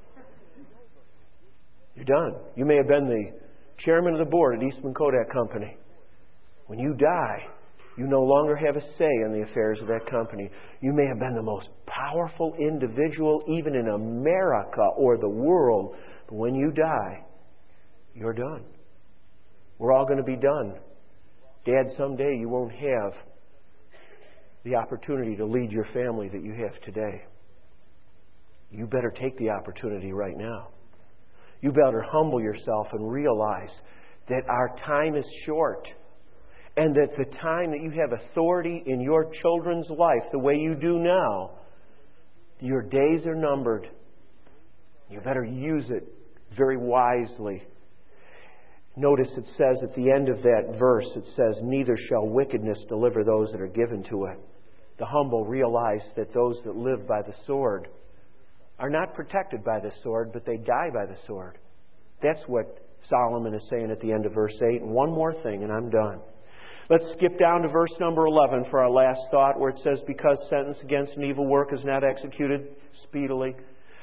You're done. You may have been the chairman of the board at Eastman Kodak Company. When you die, you no longer have a say in the affairs of that company. You may have been the most powerful individual even in America or the world. But when you die, you're done. We're all going to be done. Dad, someday you won't have the opportunity to lead your family that you have today. You better take the opportunity right now. You better humble yourself and realize that our time is short. And that the time that you have authority in your children's life, the way you do now, your days are numbered. You better use it very wisely. Notice it says at the end of that verse, it says, neither shall wickedness deliver those that are given to it. The humble realize that those that live by the sword are not protected by the sword, but they die by the sword. That's what Solomon is saying at the end of verse 8. And one more thing, and I'm done. Let's skip down to verse number 11 for our last thought, where it says, because sentence against an evil work is not executed speedily.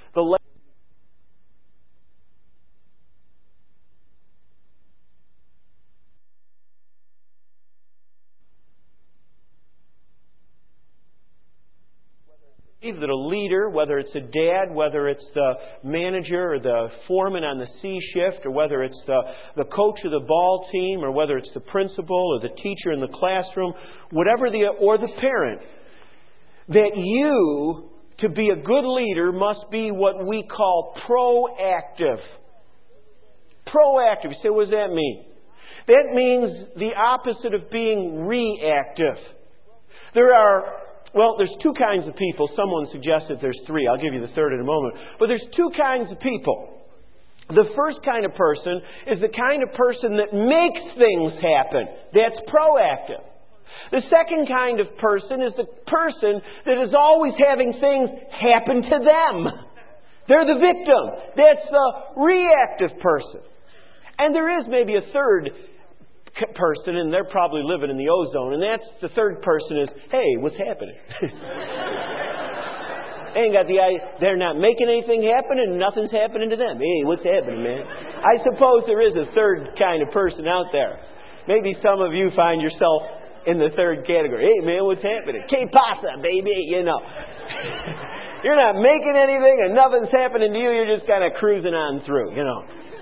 That a leader, whether it's a dad, whether it's the manager or the foreman on the C shift, or whether it's the coach of the ball team, or whether it's the principal or the teacher in the classroom, whatever or the parent, that you, to be a good leader, must be what we call proactive. Proactive. You say, what does that mean? That means the opposite of being reactive. There's two kinds of people. Someone suggested there's three. I'll give you the third in a moment. But there's two kinds of people. The first kind of person is the kind of person that makes things happen. That's proactive. The second kind of person is the person that is always having things happen to them. They're the victim. That's the reactive person. And there is maybe a third person, and they're probably living in the ozone, and that's the third person is, hey, what's happening? They're not making anything happen, and nothing's happening to them. Hey, what's happening, man? I suppose there is a third kind of person out there. Maybe some of you find yourself in the third category. Hey, man, what's happening? Que pasa, baby? You know. You're not making anything, and nothing's happening to you. You're just kind of cruising on through, you know.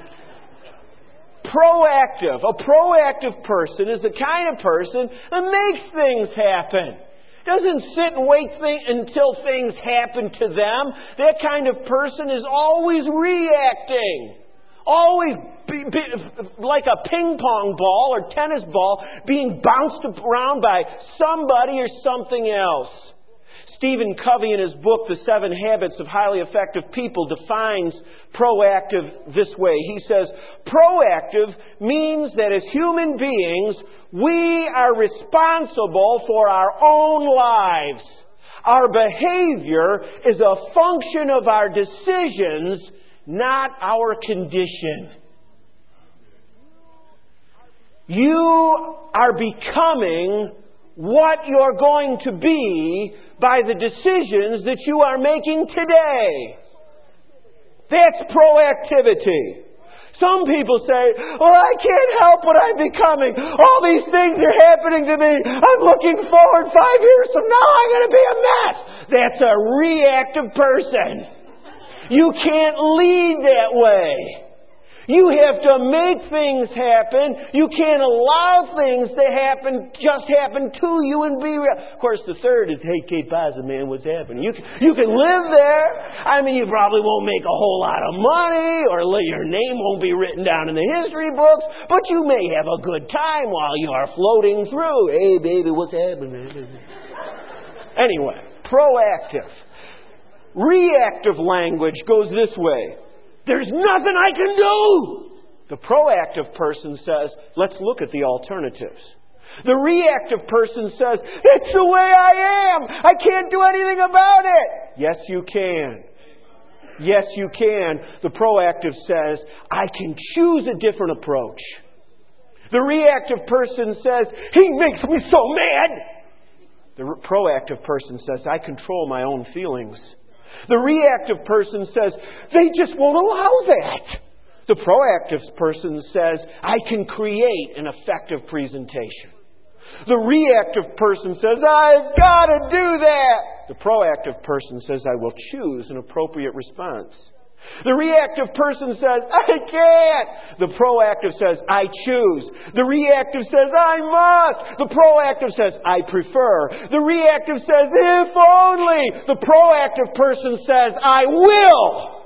proactive. A proactive person is the kind of person that makes things happen. Doesn't sit and wait until things happen to them. That kind of person is always reacting. Always like a ping pong ball or tennis ball being bounced around by somebody or something else. Stephen Covey, in his book, The 7 Habits of Highly Effective People, defines proactive this way. He says, proactive means that as human beings, we are responsible for our own lives. Our behavior is a function of our decisions, not our condition. You are becoming what you're going to be by the decisions that you are making today. That's proactivity. Some people say, well, I can't help what I'm becoming. All these things are happening to me. I'm looking forward 5 years from now, I'm going to be a mess. That's a reactive person. You can't lead that way. You have to make things happen. You can't allow things to just happen to you and be real. Of course, the third is, hey, Kate Baza, man, what's happening? You can live there. I mean, you probably won't make a whole lot of money, or your name won't be written down in the history books, but you may have a good time while you are floating through. Hey, baby, what's happening? Anyway, proactive. Reactive language goes this way. There's nothing I can do. The proactive person says, let's look at the alternatives. The reactive person says, it's the way I am. I can't do anything about it. Yes, you can. Yes, you can. The proactive says, I can choose a different approach. The reactive person says, he makes me so mad. The proactive person says, I control my own feelings. The reactive person says, they just won't allow that. The proactive person says, I can create an effective presentation. The reactive person says, I've got to do that. The proactive person says, I will choose an appropriate response. The reactive person says, I can't. The proactive says, I choose. The reactive says, I must. The proactive says, I prefer. The reactive says, if only. The proactive person says, I will.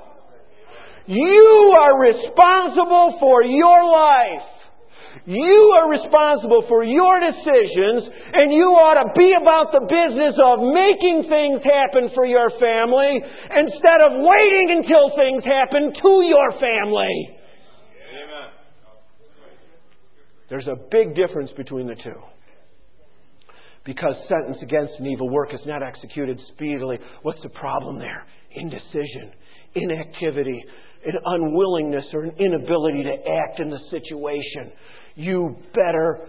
You are responsible for your life. You are responsible for your decisions, and you ought to be about the business of making things happen for your family instead of waiting until things happen to your family. Amen. There's a big difference between the two. Because sentence against an evil work is not executed speedily. What's the problem there? Indecision, inactivity, an unwillingness or an inability to act in the situation. You better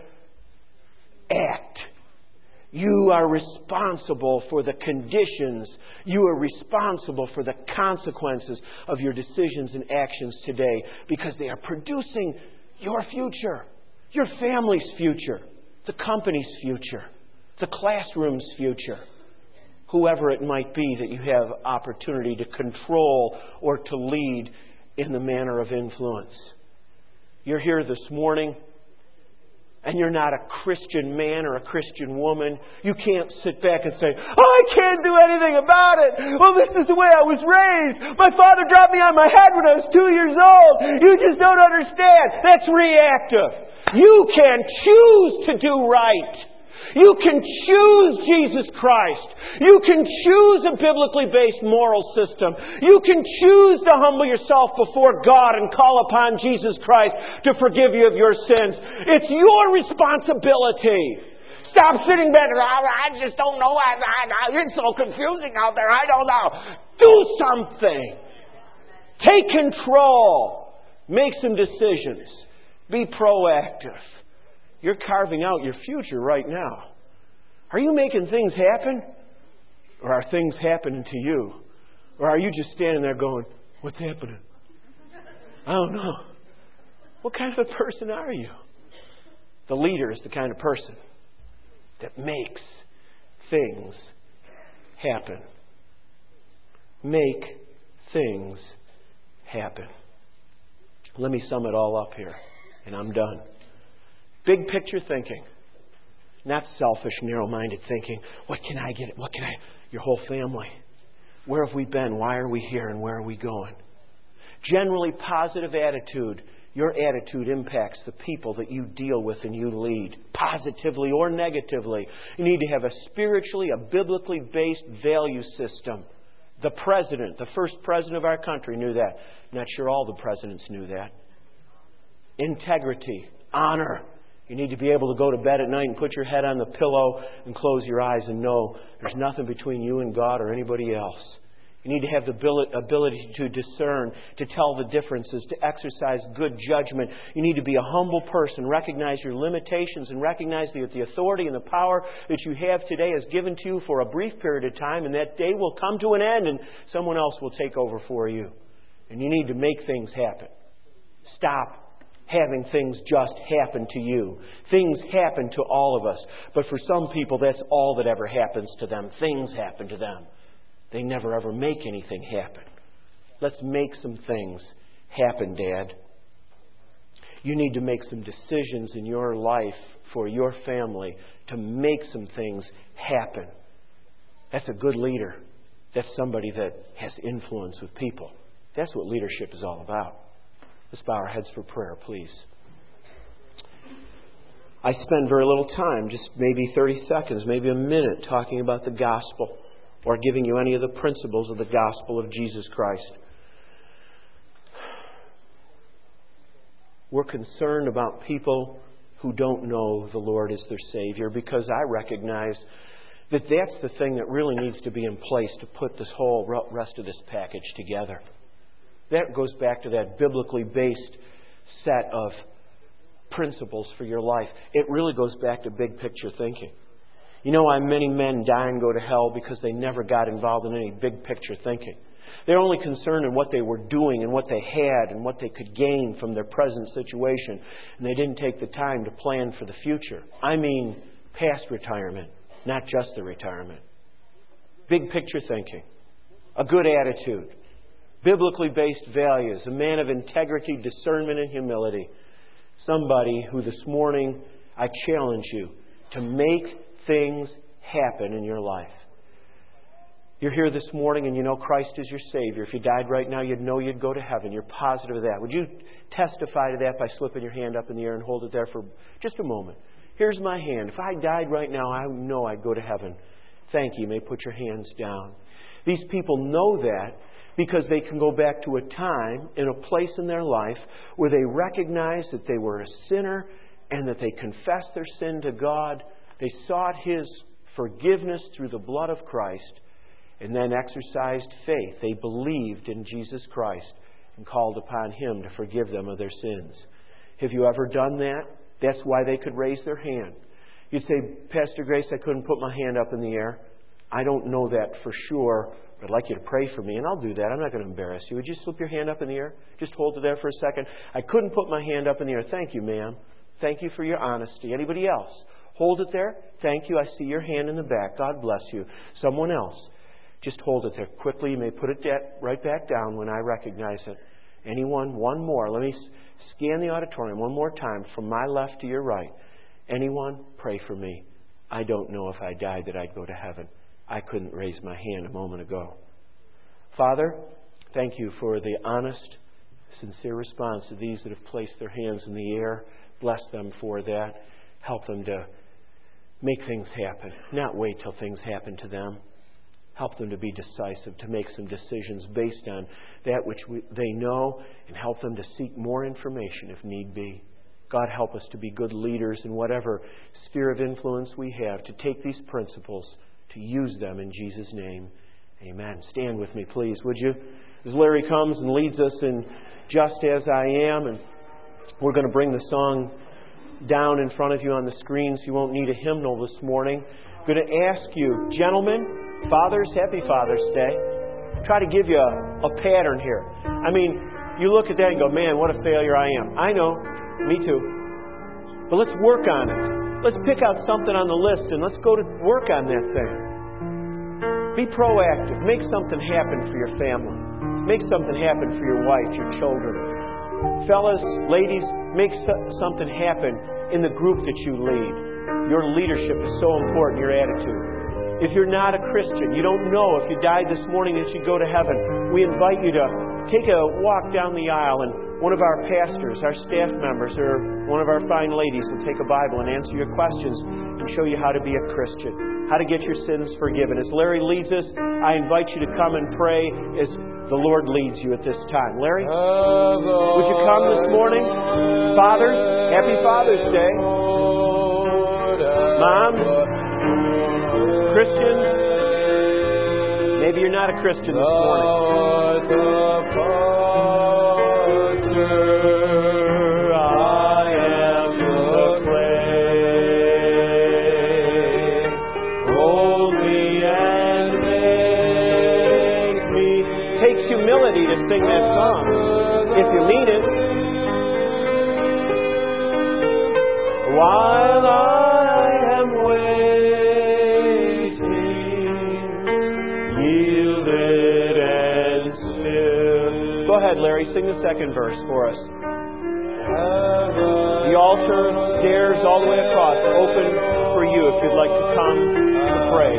act. You are responsible for the conditions. You are responsible for the consequences of your decisions and actions today, because they are producing your future, your family's future, the company's future, the classroom's future, whoever it might be that you have opportunity to control or to lead in the manner of influence. You're here this morning, and you're not a Christian man or a Christian woman. You can't sit back and say, oh, I can't do anything about it. Well, this is the way I was raised. My father dropped me on my head when I was 2 years old. You just don't understand. That's reactive. You can choose to do right. You can choose Jesus Christ. You can choose a biblically based moral system. You can choose to humble yourself before God and call upon Jesus Christ to forgive you of your sins. It's your responsibility. Stop sitting back and, I just don't know. It's so confusing out there. I don't know. Do something. Take control. Make some decisions. Be proactive. You're carving out your future right now. Are you making things happen? Or are things happening to you? Or are you just standing there going, what's happening? I don't know. What kind of a person are you? The leader is the kind of person that makes things happen. Make things happen. Let me sum it all up here. and I'm done. Big picture thinking. Not selfish, narrow-minded thinking. What can I get? What can I? Your whole family. Where have we been? Why are we here? And where are we going? Generally positive attitude. Your attitude impacts the people that you deal with and you lead, positively or negatively. You need to have a spiritually, a biblically based value system. The president, the first president of our country knew that. Not sure all the presidents knew that. Integrity, honor. You need to be able to go to bed at night and put your head on the pillow and close your eyes and know there's nothing between you and God or anybody else. You need to have the ability to discern, to tell the differences, to exercise good judgment. You need to be a humble person, recognize your limitations, and recognize that the authority and the power that you have today is given to you for a brief period of time, and that day will come to an end and someone else will take over for you. And you need to make things happen. Stop having things just happen to you. Things happen to all of us. But for some people, that's all that ever happens to them. Things happen to them. They never ever make anything happen. Let's make some things happen, Dad. You need to make some decisions in your life for your family to make some things happen. That's a good leader. That's somebody that has influence with people. That's what leadership is all about. Let's bow our heads for prayer, please. I spend very little time, just maybe 30 seconds, maybe a minute, talking about the gospel or giving you any of the principles of the gospel of Jesus Christ. We're concerned about people who don't know the Lord as their Savior because I recognize that that's the thing that really needs to be in place to put this whole rest of this package together. That goes back to that biblically based set of principles for your life. It really goes back to big picture thinking. You know why many men die and go to hell? Because they never got involved in any big picture thinking. They're only concerned in what they were doing and what they had and what they could gain from their present situation. And they didn't take the time to plan for the future. I mean past retirement, not just the retirement. Big picture thinking. A good attitude. Biblically based values. A man of integrity, discernment, and humility. Somebody who this morning I challenge you to make things happen in your life. You're here this morning and you know Christ is your Savior. If you died right now, you'd know you'd go to heaven. You're positive of that. Would you testify to that by slipping your hand up in the air and hold it there for just a moment? Here's my hand. If I died right now, I know I'd go to heaven. Thank you. You may put your hands down. These people know that because they can go back to a time in a place in their life where they recognized that they were a sinner and that they confessed their sin to God. They sought His forgiveness through the blood of Christ and then exercised faith. They believed in Jesus Christ and called upon Him to forgive them of their sins. Have you ever done that? That's why they could raise their hand. You'd say, Pastor Grace, I couldn't put my hand up in the air. I don't know that for sure, but I'd like you to pray for me, and I'll do that. I'm not going to embarrass you. Would you slip your hand up in the air? Just hold it there for a second. I couldn't put my hand up in the air. Thank you, ma'am. Thank you for your honesty. Anybody else? Hold it there. Thank you. I see your hand in the back. God bless you. Someone else. Just hold it there quickly. You may put it right back down when I recognize it. Anyone? One more. Let me scan the auditorium one more time from my left to your right. Anyone? Pray for me. I don't know if I died that I'd go to heaven. I couldn't raise my hand a moment ago. Father, thank you for the honest, sincere response of these that have placed their hands in the air. Bless them for that. Help them to make things happen, not wait till things happen to them. Help them to be decisive, to make some decisions based on that which they know, and help them to seek more information if need be. God, help us to be good leaders in whatever sphere of influence we have, to take these principles, to use them in Jesus' name. Amen. Stand with me, please, would you? As Larry comes and leads us in Just As I Am, and we're going to bring the song down in front of you on the screen, so you won't need a hymnal this morning. I'm going to ask you, gentlemen, fathers, happy Father's Day. Try to give you a pattern here. I mean, you look at that and go, man, what a failure I am. I know, me too. But let's work on it. Let's pick out something on the list and let's go to work on that thing. Be proactive. Make something happen for your family. Make something happen for your wife, your children. Fellas, ladies, make something happen in the group that you lead. Your leadership is so important, your attitude. If you're not a Christian, you don't know if you died this morning that you'd go to heaven, we invite you to take a walk down the aisle, and one of our pastors, our staff members, or one of our fine ladies will take a Bible and answer your questions and show you how to be a Christian, how to get your sins forgiven. As Larry leads us, I invite you to come and pray as the Lord leads you at this time. Larry, would you come this morning? Fathers, happy Father's Day. Moms, Christians, maybe you're not a Christian this morning. To sing that song, if you mean it. While I am waiting, yielded and still. Go ahead, Larry, sing the second verse for us. The altar, stairs all the way across, open for you if you'd like to come to pray.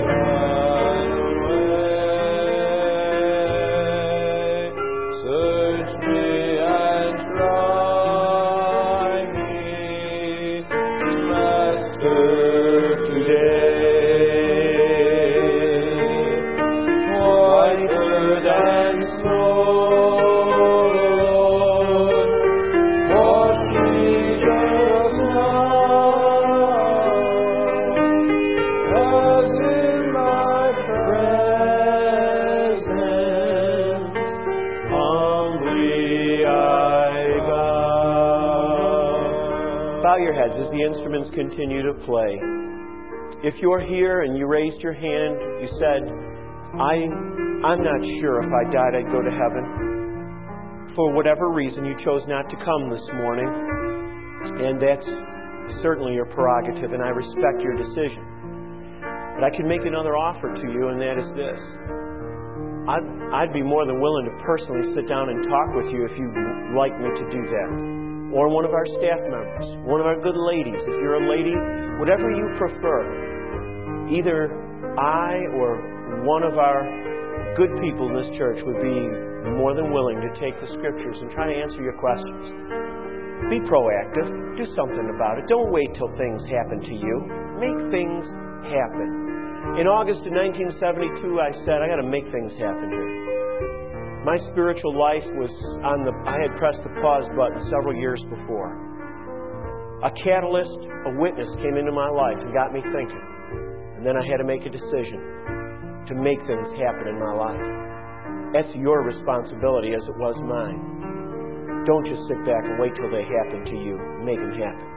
As the instruments continue to play, if you're here and you raised your hand, you said, I'm not sure if I died I'd go to heaven. For whatever reason, you chose not to come this morning, and that's certainly your prerogative, and I respect your decision. But I can make another offer to you, and that is this. I'd be more than willing to personally sit down and talk with you if you'd like me to do that. Or one of our staff members, one of our good ladies. If you're a lady, whatever you prefer, either I or one of our good people in this church would be more than willing to take the Scriptures and try to answer your questions. Be proactive. Do something about it. Don't wait till things happen to you. Make things happen. In August of 1972, I said, I got to make things happen here. My spiritual life was I had pressed the pause button several years before. A catalyst, a witness came into my life and got me thinking. And then I had to make a decision to make things happen in my life. That's your responsibility as it was mine. Don't just sit back and wait till they happen to you. Make them happen.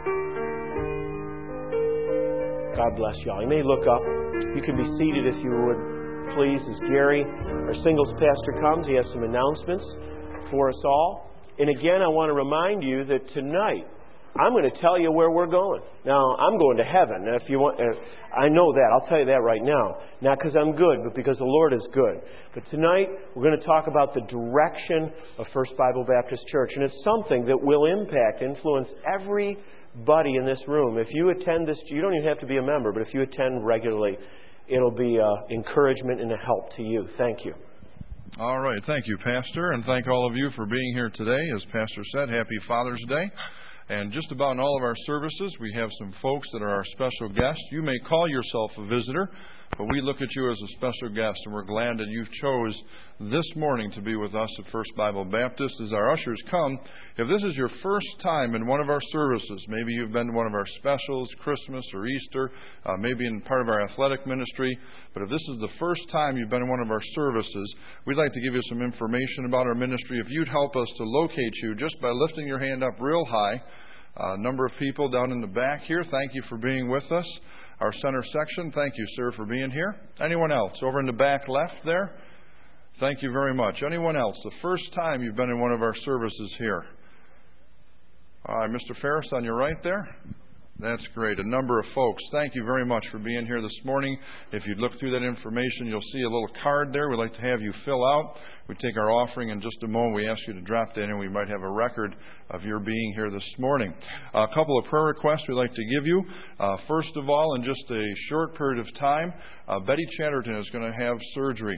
God bless y'all. You may look up. You can be seated if you would, please, as Gary, our singles pastor, comes. He has some announcements for us all. And again, I want to remind you that tonight, I'm going to tell you where we're going. Now, I'm going to heaven. If you want, I know that. I'll tell you that right now. Not because I'm good, but because the Lord is good. But tonight, we're going to talk about the direction of First Bible Baptist Church. And it's something that will influence everybody in this room. If you attend this, you don't even have to be a member, but if you attend regularly, it'll be encouragement and a help to you. Thank you. All right. Thank you, Pastor. And thank all of you for being here today. As Pastor said, Happy Father's Day. And just about in all of our services, we have some folks that are our special guests. You may call yourself a visitor, but we look at you as a special guest, and we're glad that you chose this morning to be with us at First Bible Baptist. As our ushers come, if this is your first time in one of our services, maybe you've been to one of our specials, Christmas or Easter, maybe in part of our athletic ministry, but if this is the first time you've been in one of our services, we'd like to give you some information about our ministry. If you'd help us to locate you just by lifting your hand up real high. A number of people down in the back here, thank you for being with us. Our center section, thank you, sir, for being here. Anyone else? Over in the back left there? Thank you very much. Anyone else? The first time you've been in one of our services here. All right, Mr. Ferris on your right there. That's great. A number of folks. Thank you very much for being here this morning. If you'd look through that information, you'll see a little card there we'd like to have you fill out. We take our offering in just a moment. We ask you to drop that in. We might have a record of your being here this morning. A couple of prayer requests we'd like to give you. First of all, in just a short period of time, Betty Chatterton is going to have surgery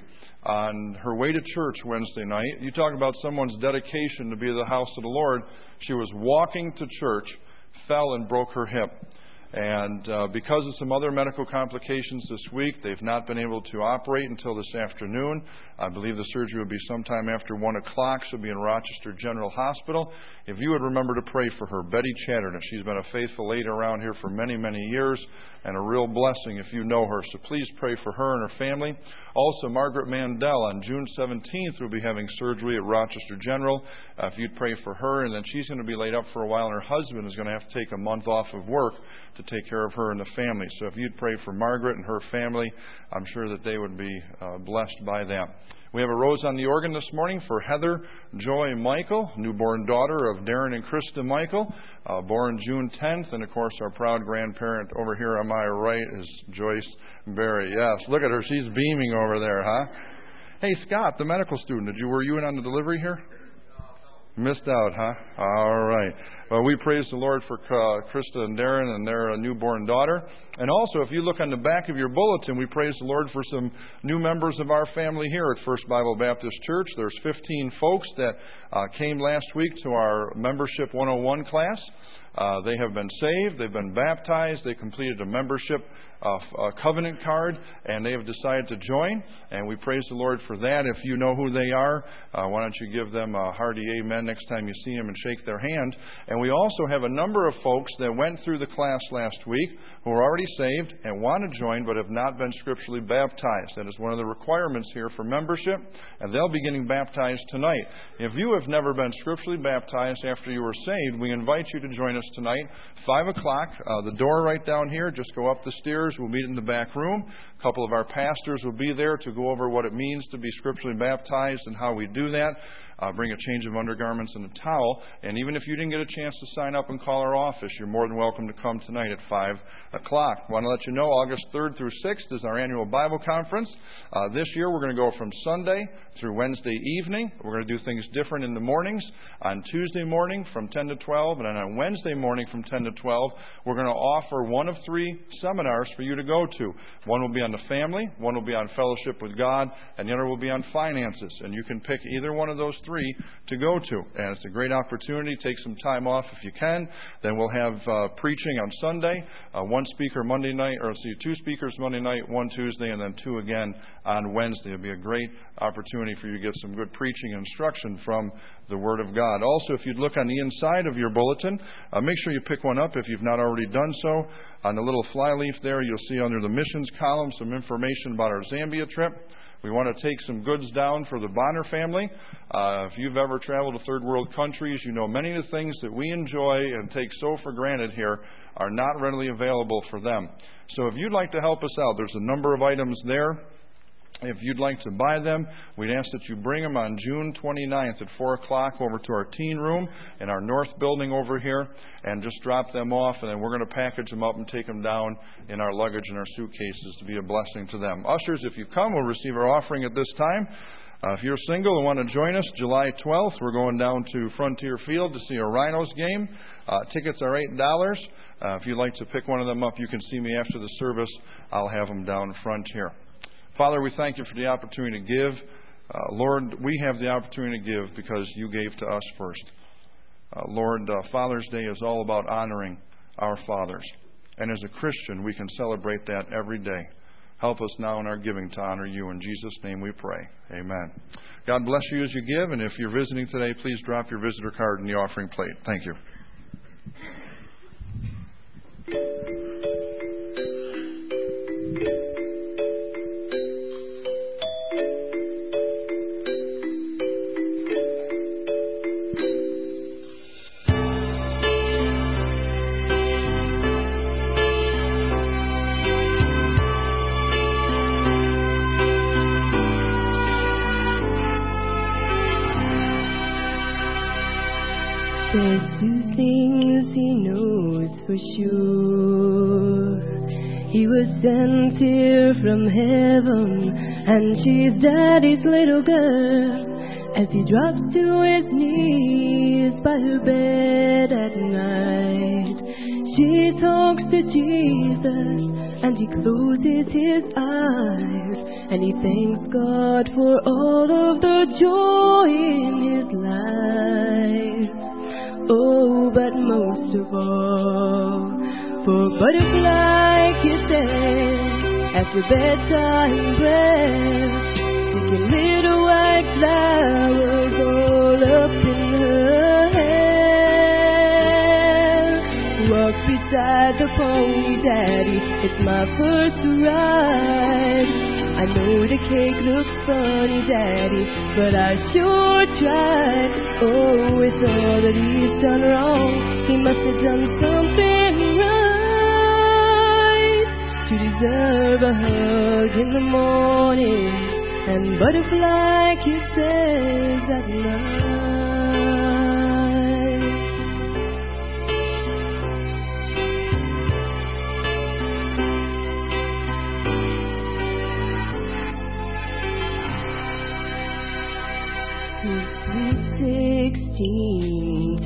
on her way to church Wednesday night. You talk about someone's dedication to be at the house of the Lord. She was walking to church, fell and broke her hip. And because of some other medical complications this week, they've not been able to operate until this afternoon. I believe the surgery will be sometime after 1 o'clock. She'll be in Rochester General Hospital. If you would remember to pray for her, Betty Chatterton. She's been a faithful lady around here for many, many years, and a real blessing if you know her. So please pray for her and her family. Also, Margaret Mandel on June 17th will be having surgery at Rochester General. If you'd pray for her, and then she's going to be laid up for a while, and her husband is going to have to take a month off of work to take care of her and the family. So if you'd pray for Margaret and her family, I'm sure that they would be blessed by that. We have a rose on the organ this morning for Heather Joy Michael, newborn daughter of Darren and Krista Michael, born June 10th. And, of course, our proud grandparent over here on my right is Joyce Berry. Yes, look at her. She's beaming over there, huh? Hey, Scott, the medical student, were you in on the delivery here? Missed out, huh? All right. Well, we praise the Lord for Krista and Darren and their newborn daughter. And also, if you look on the back of your bulletin, we praise the Lord for some new members of our family here at First Bible Baptist Church. There's 15 folks that came last week to our Membership 101 class. They have been saved, they've been baptized, they completed a membership covenant card, and they have decided to join, and we praise the Lord for that. If you know who they are, why don't you give them a hearty amen next time you see them and shake their hand. And we also have a number of folks that went through the class last week who are already saved and want to join but have not been scripturally baptized. That is one of the requirements here for membership, and they'll be getting baptized tonight. If you have never been scripturally baptized after you were saved, we invite you to join us tonight, 5 o'clock. The door right down here, just go up the stairs. We'll meet in the back room. A couple of our pastors will be there to go over what it means to be scripturally baptized and how we do that. Bring a change of undergarments and a towel. And even if you didn't get a chance to sign up and call our office, you're more than welcome to come tonight at 5 o'clock. I want to let you know August 3rd through 6th is our annual Bible conference. This year we're going to go from Sunday through Wednesday evening. We're going to do things different in the mornings. On Tuesday morning from 10 to 12, and then on Wednesday morning from 10 to 12, we're going to offer one of 3 seminars for you to go to. One will be on the family, one will be on fellowship with God, and the other will be on finances. And you can pick either one of those 3 to go to. And it's a great opportunity. Take some time off if you can. Then we'll have preaching on Sunday, 1 speaker Monday night, 2 speakers Monday night, 1 Tuesday, and then 2 again on Wednesday. It'll be a great opportunity for you to get some good preaching and instruction from the Word of God. Also, if you'd look on the inside of your bulletin, make sure you pick one up if you've not already done so. On the little flyleaf there, you'll see under the missions column some information about our Zambia trip. We want to take some goods down for the Bonner family. If you've ever traveled to third world countries, you know many of the things that we enjoy and take so for granted here are not readily available for them. So if you'd like to help us out, there's a number of items there. If you'd like to buy them, we'd ask that you bring them on June 29th at 4 o'clock over to our teen room in our north building over here and just drop them off, and then we're going to package them up and take them down in our luggage and our suitcases to be a blessing to them. Ushers, if you come, we'll receive our offering at this time. If you're single and want to join us, July 12th, we're going down to Frontier Field to see a Rhinos game. Tickets are $8. If you'd like to pick one of them up, you can see me after the service. I'll have them down front here. Father, we thank you for the opportunity to give. Lord, we have the opportunity to give because you gave to us first. Lord, Father's Day is all about honoring our fathers. And as a Christian, we can celebrate that every day. Help us now in our giving to honor you. In Jesus' name we pray. Amen. God bless you as you give. And if you're visiting today, please drop your visitor card in the offering plate. Thank you. There's things he knows for sure. He was sent here from heaven, and she's Daddy's little girl. As he drops to his knees by her bed at night, she talks to Jesus, and he closes his eyes, and he thanks God for all of the joy in his life. Oh, but most of all, for butterfly kisses after bedtime prayer, sticking little white flowers all up in her hair. Walk beside the pony, Daddy, it's my first ride. I know the cake looks funny, Daddy, but I sure tried. Oh, with all that he's done wrong, he must have done something right to deserve a hug in the morning and butterfly kisses at night. 16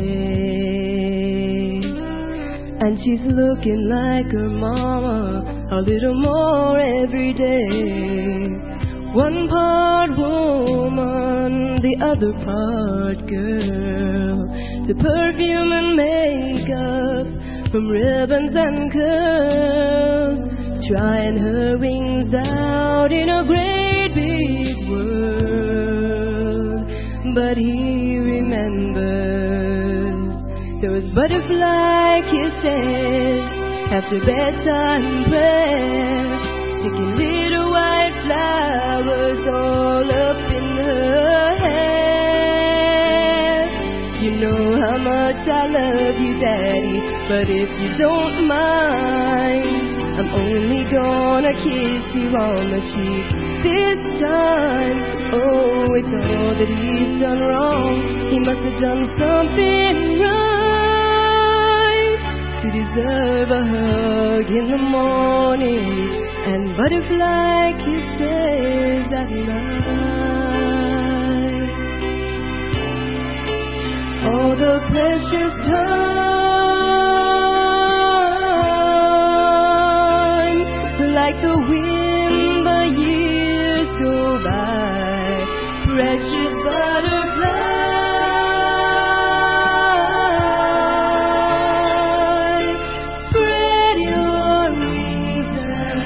today, and she's looking like her mama a little more every day. One part woman, the other part girl. The perfume and makeup, from ribbons and curls, trying her wings out in a great big world. But he remembers those butterfly kisses after bedtime prayer, sticking little white flowers all up in her hair. You know how much I love you, Daddy, but if you don't mind, I'm only gonna kiss you on the cheek this time. Oh, with all that he's done wrong, he must have done something right to deserve a hug in the morning and butterfly kisses at night. All the precious time, like the wind the years go by, precious butterfly, spread your wings and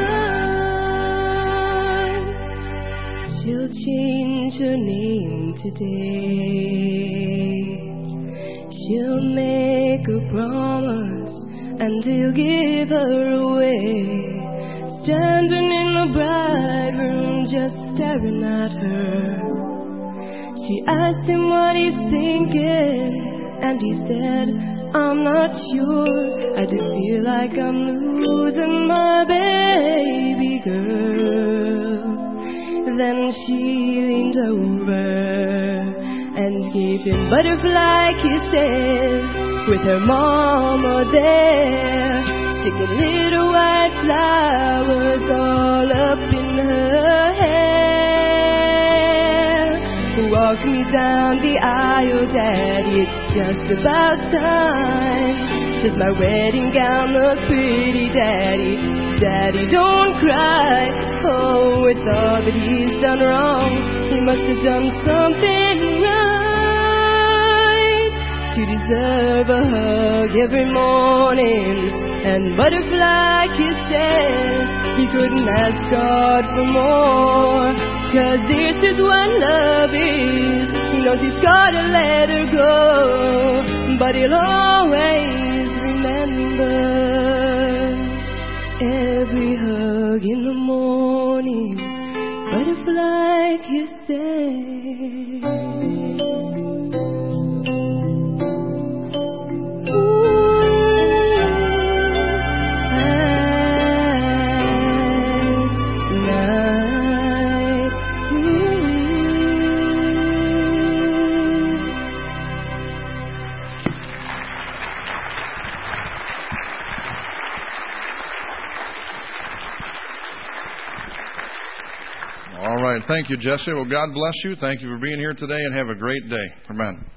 fly. She'll change her name today. She'll make a promise and he'll give her away. Standing in the bride room, just staring at her. She asked him what he's thinking, and he said, I'm not sure. I just feel like I'm losing my baby girl. Then she leaned over and gave him butterfly kisses with her mama there, sticking little white flowers all up in her hair. Walk me down the aisle, Daddy, it's just about time. Does my wedding gown look pretty, Daddy? Daddy, don't cry. Oh, with all that he's done wrong, he must have done something right to deserve a hug every morning and butterfly kisses. He couldn't ask God for more, 'cause this is what love is. He knows he's gotta let her go, but he'll always remember every hug in the morning, butterfly kisses. right. Thank you, Jesse. Well, God bless you. Thank you for being here today, and have a great day. Amen.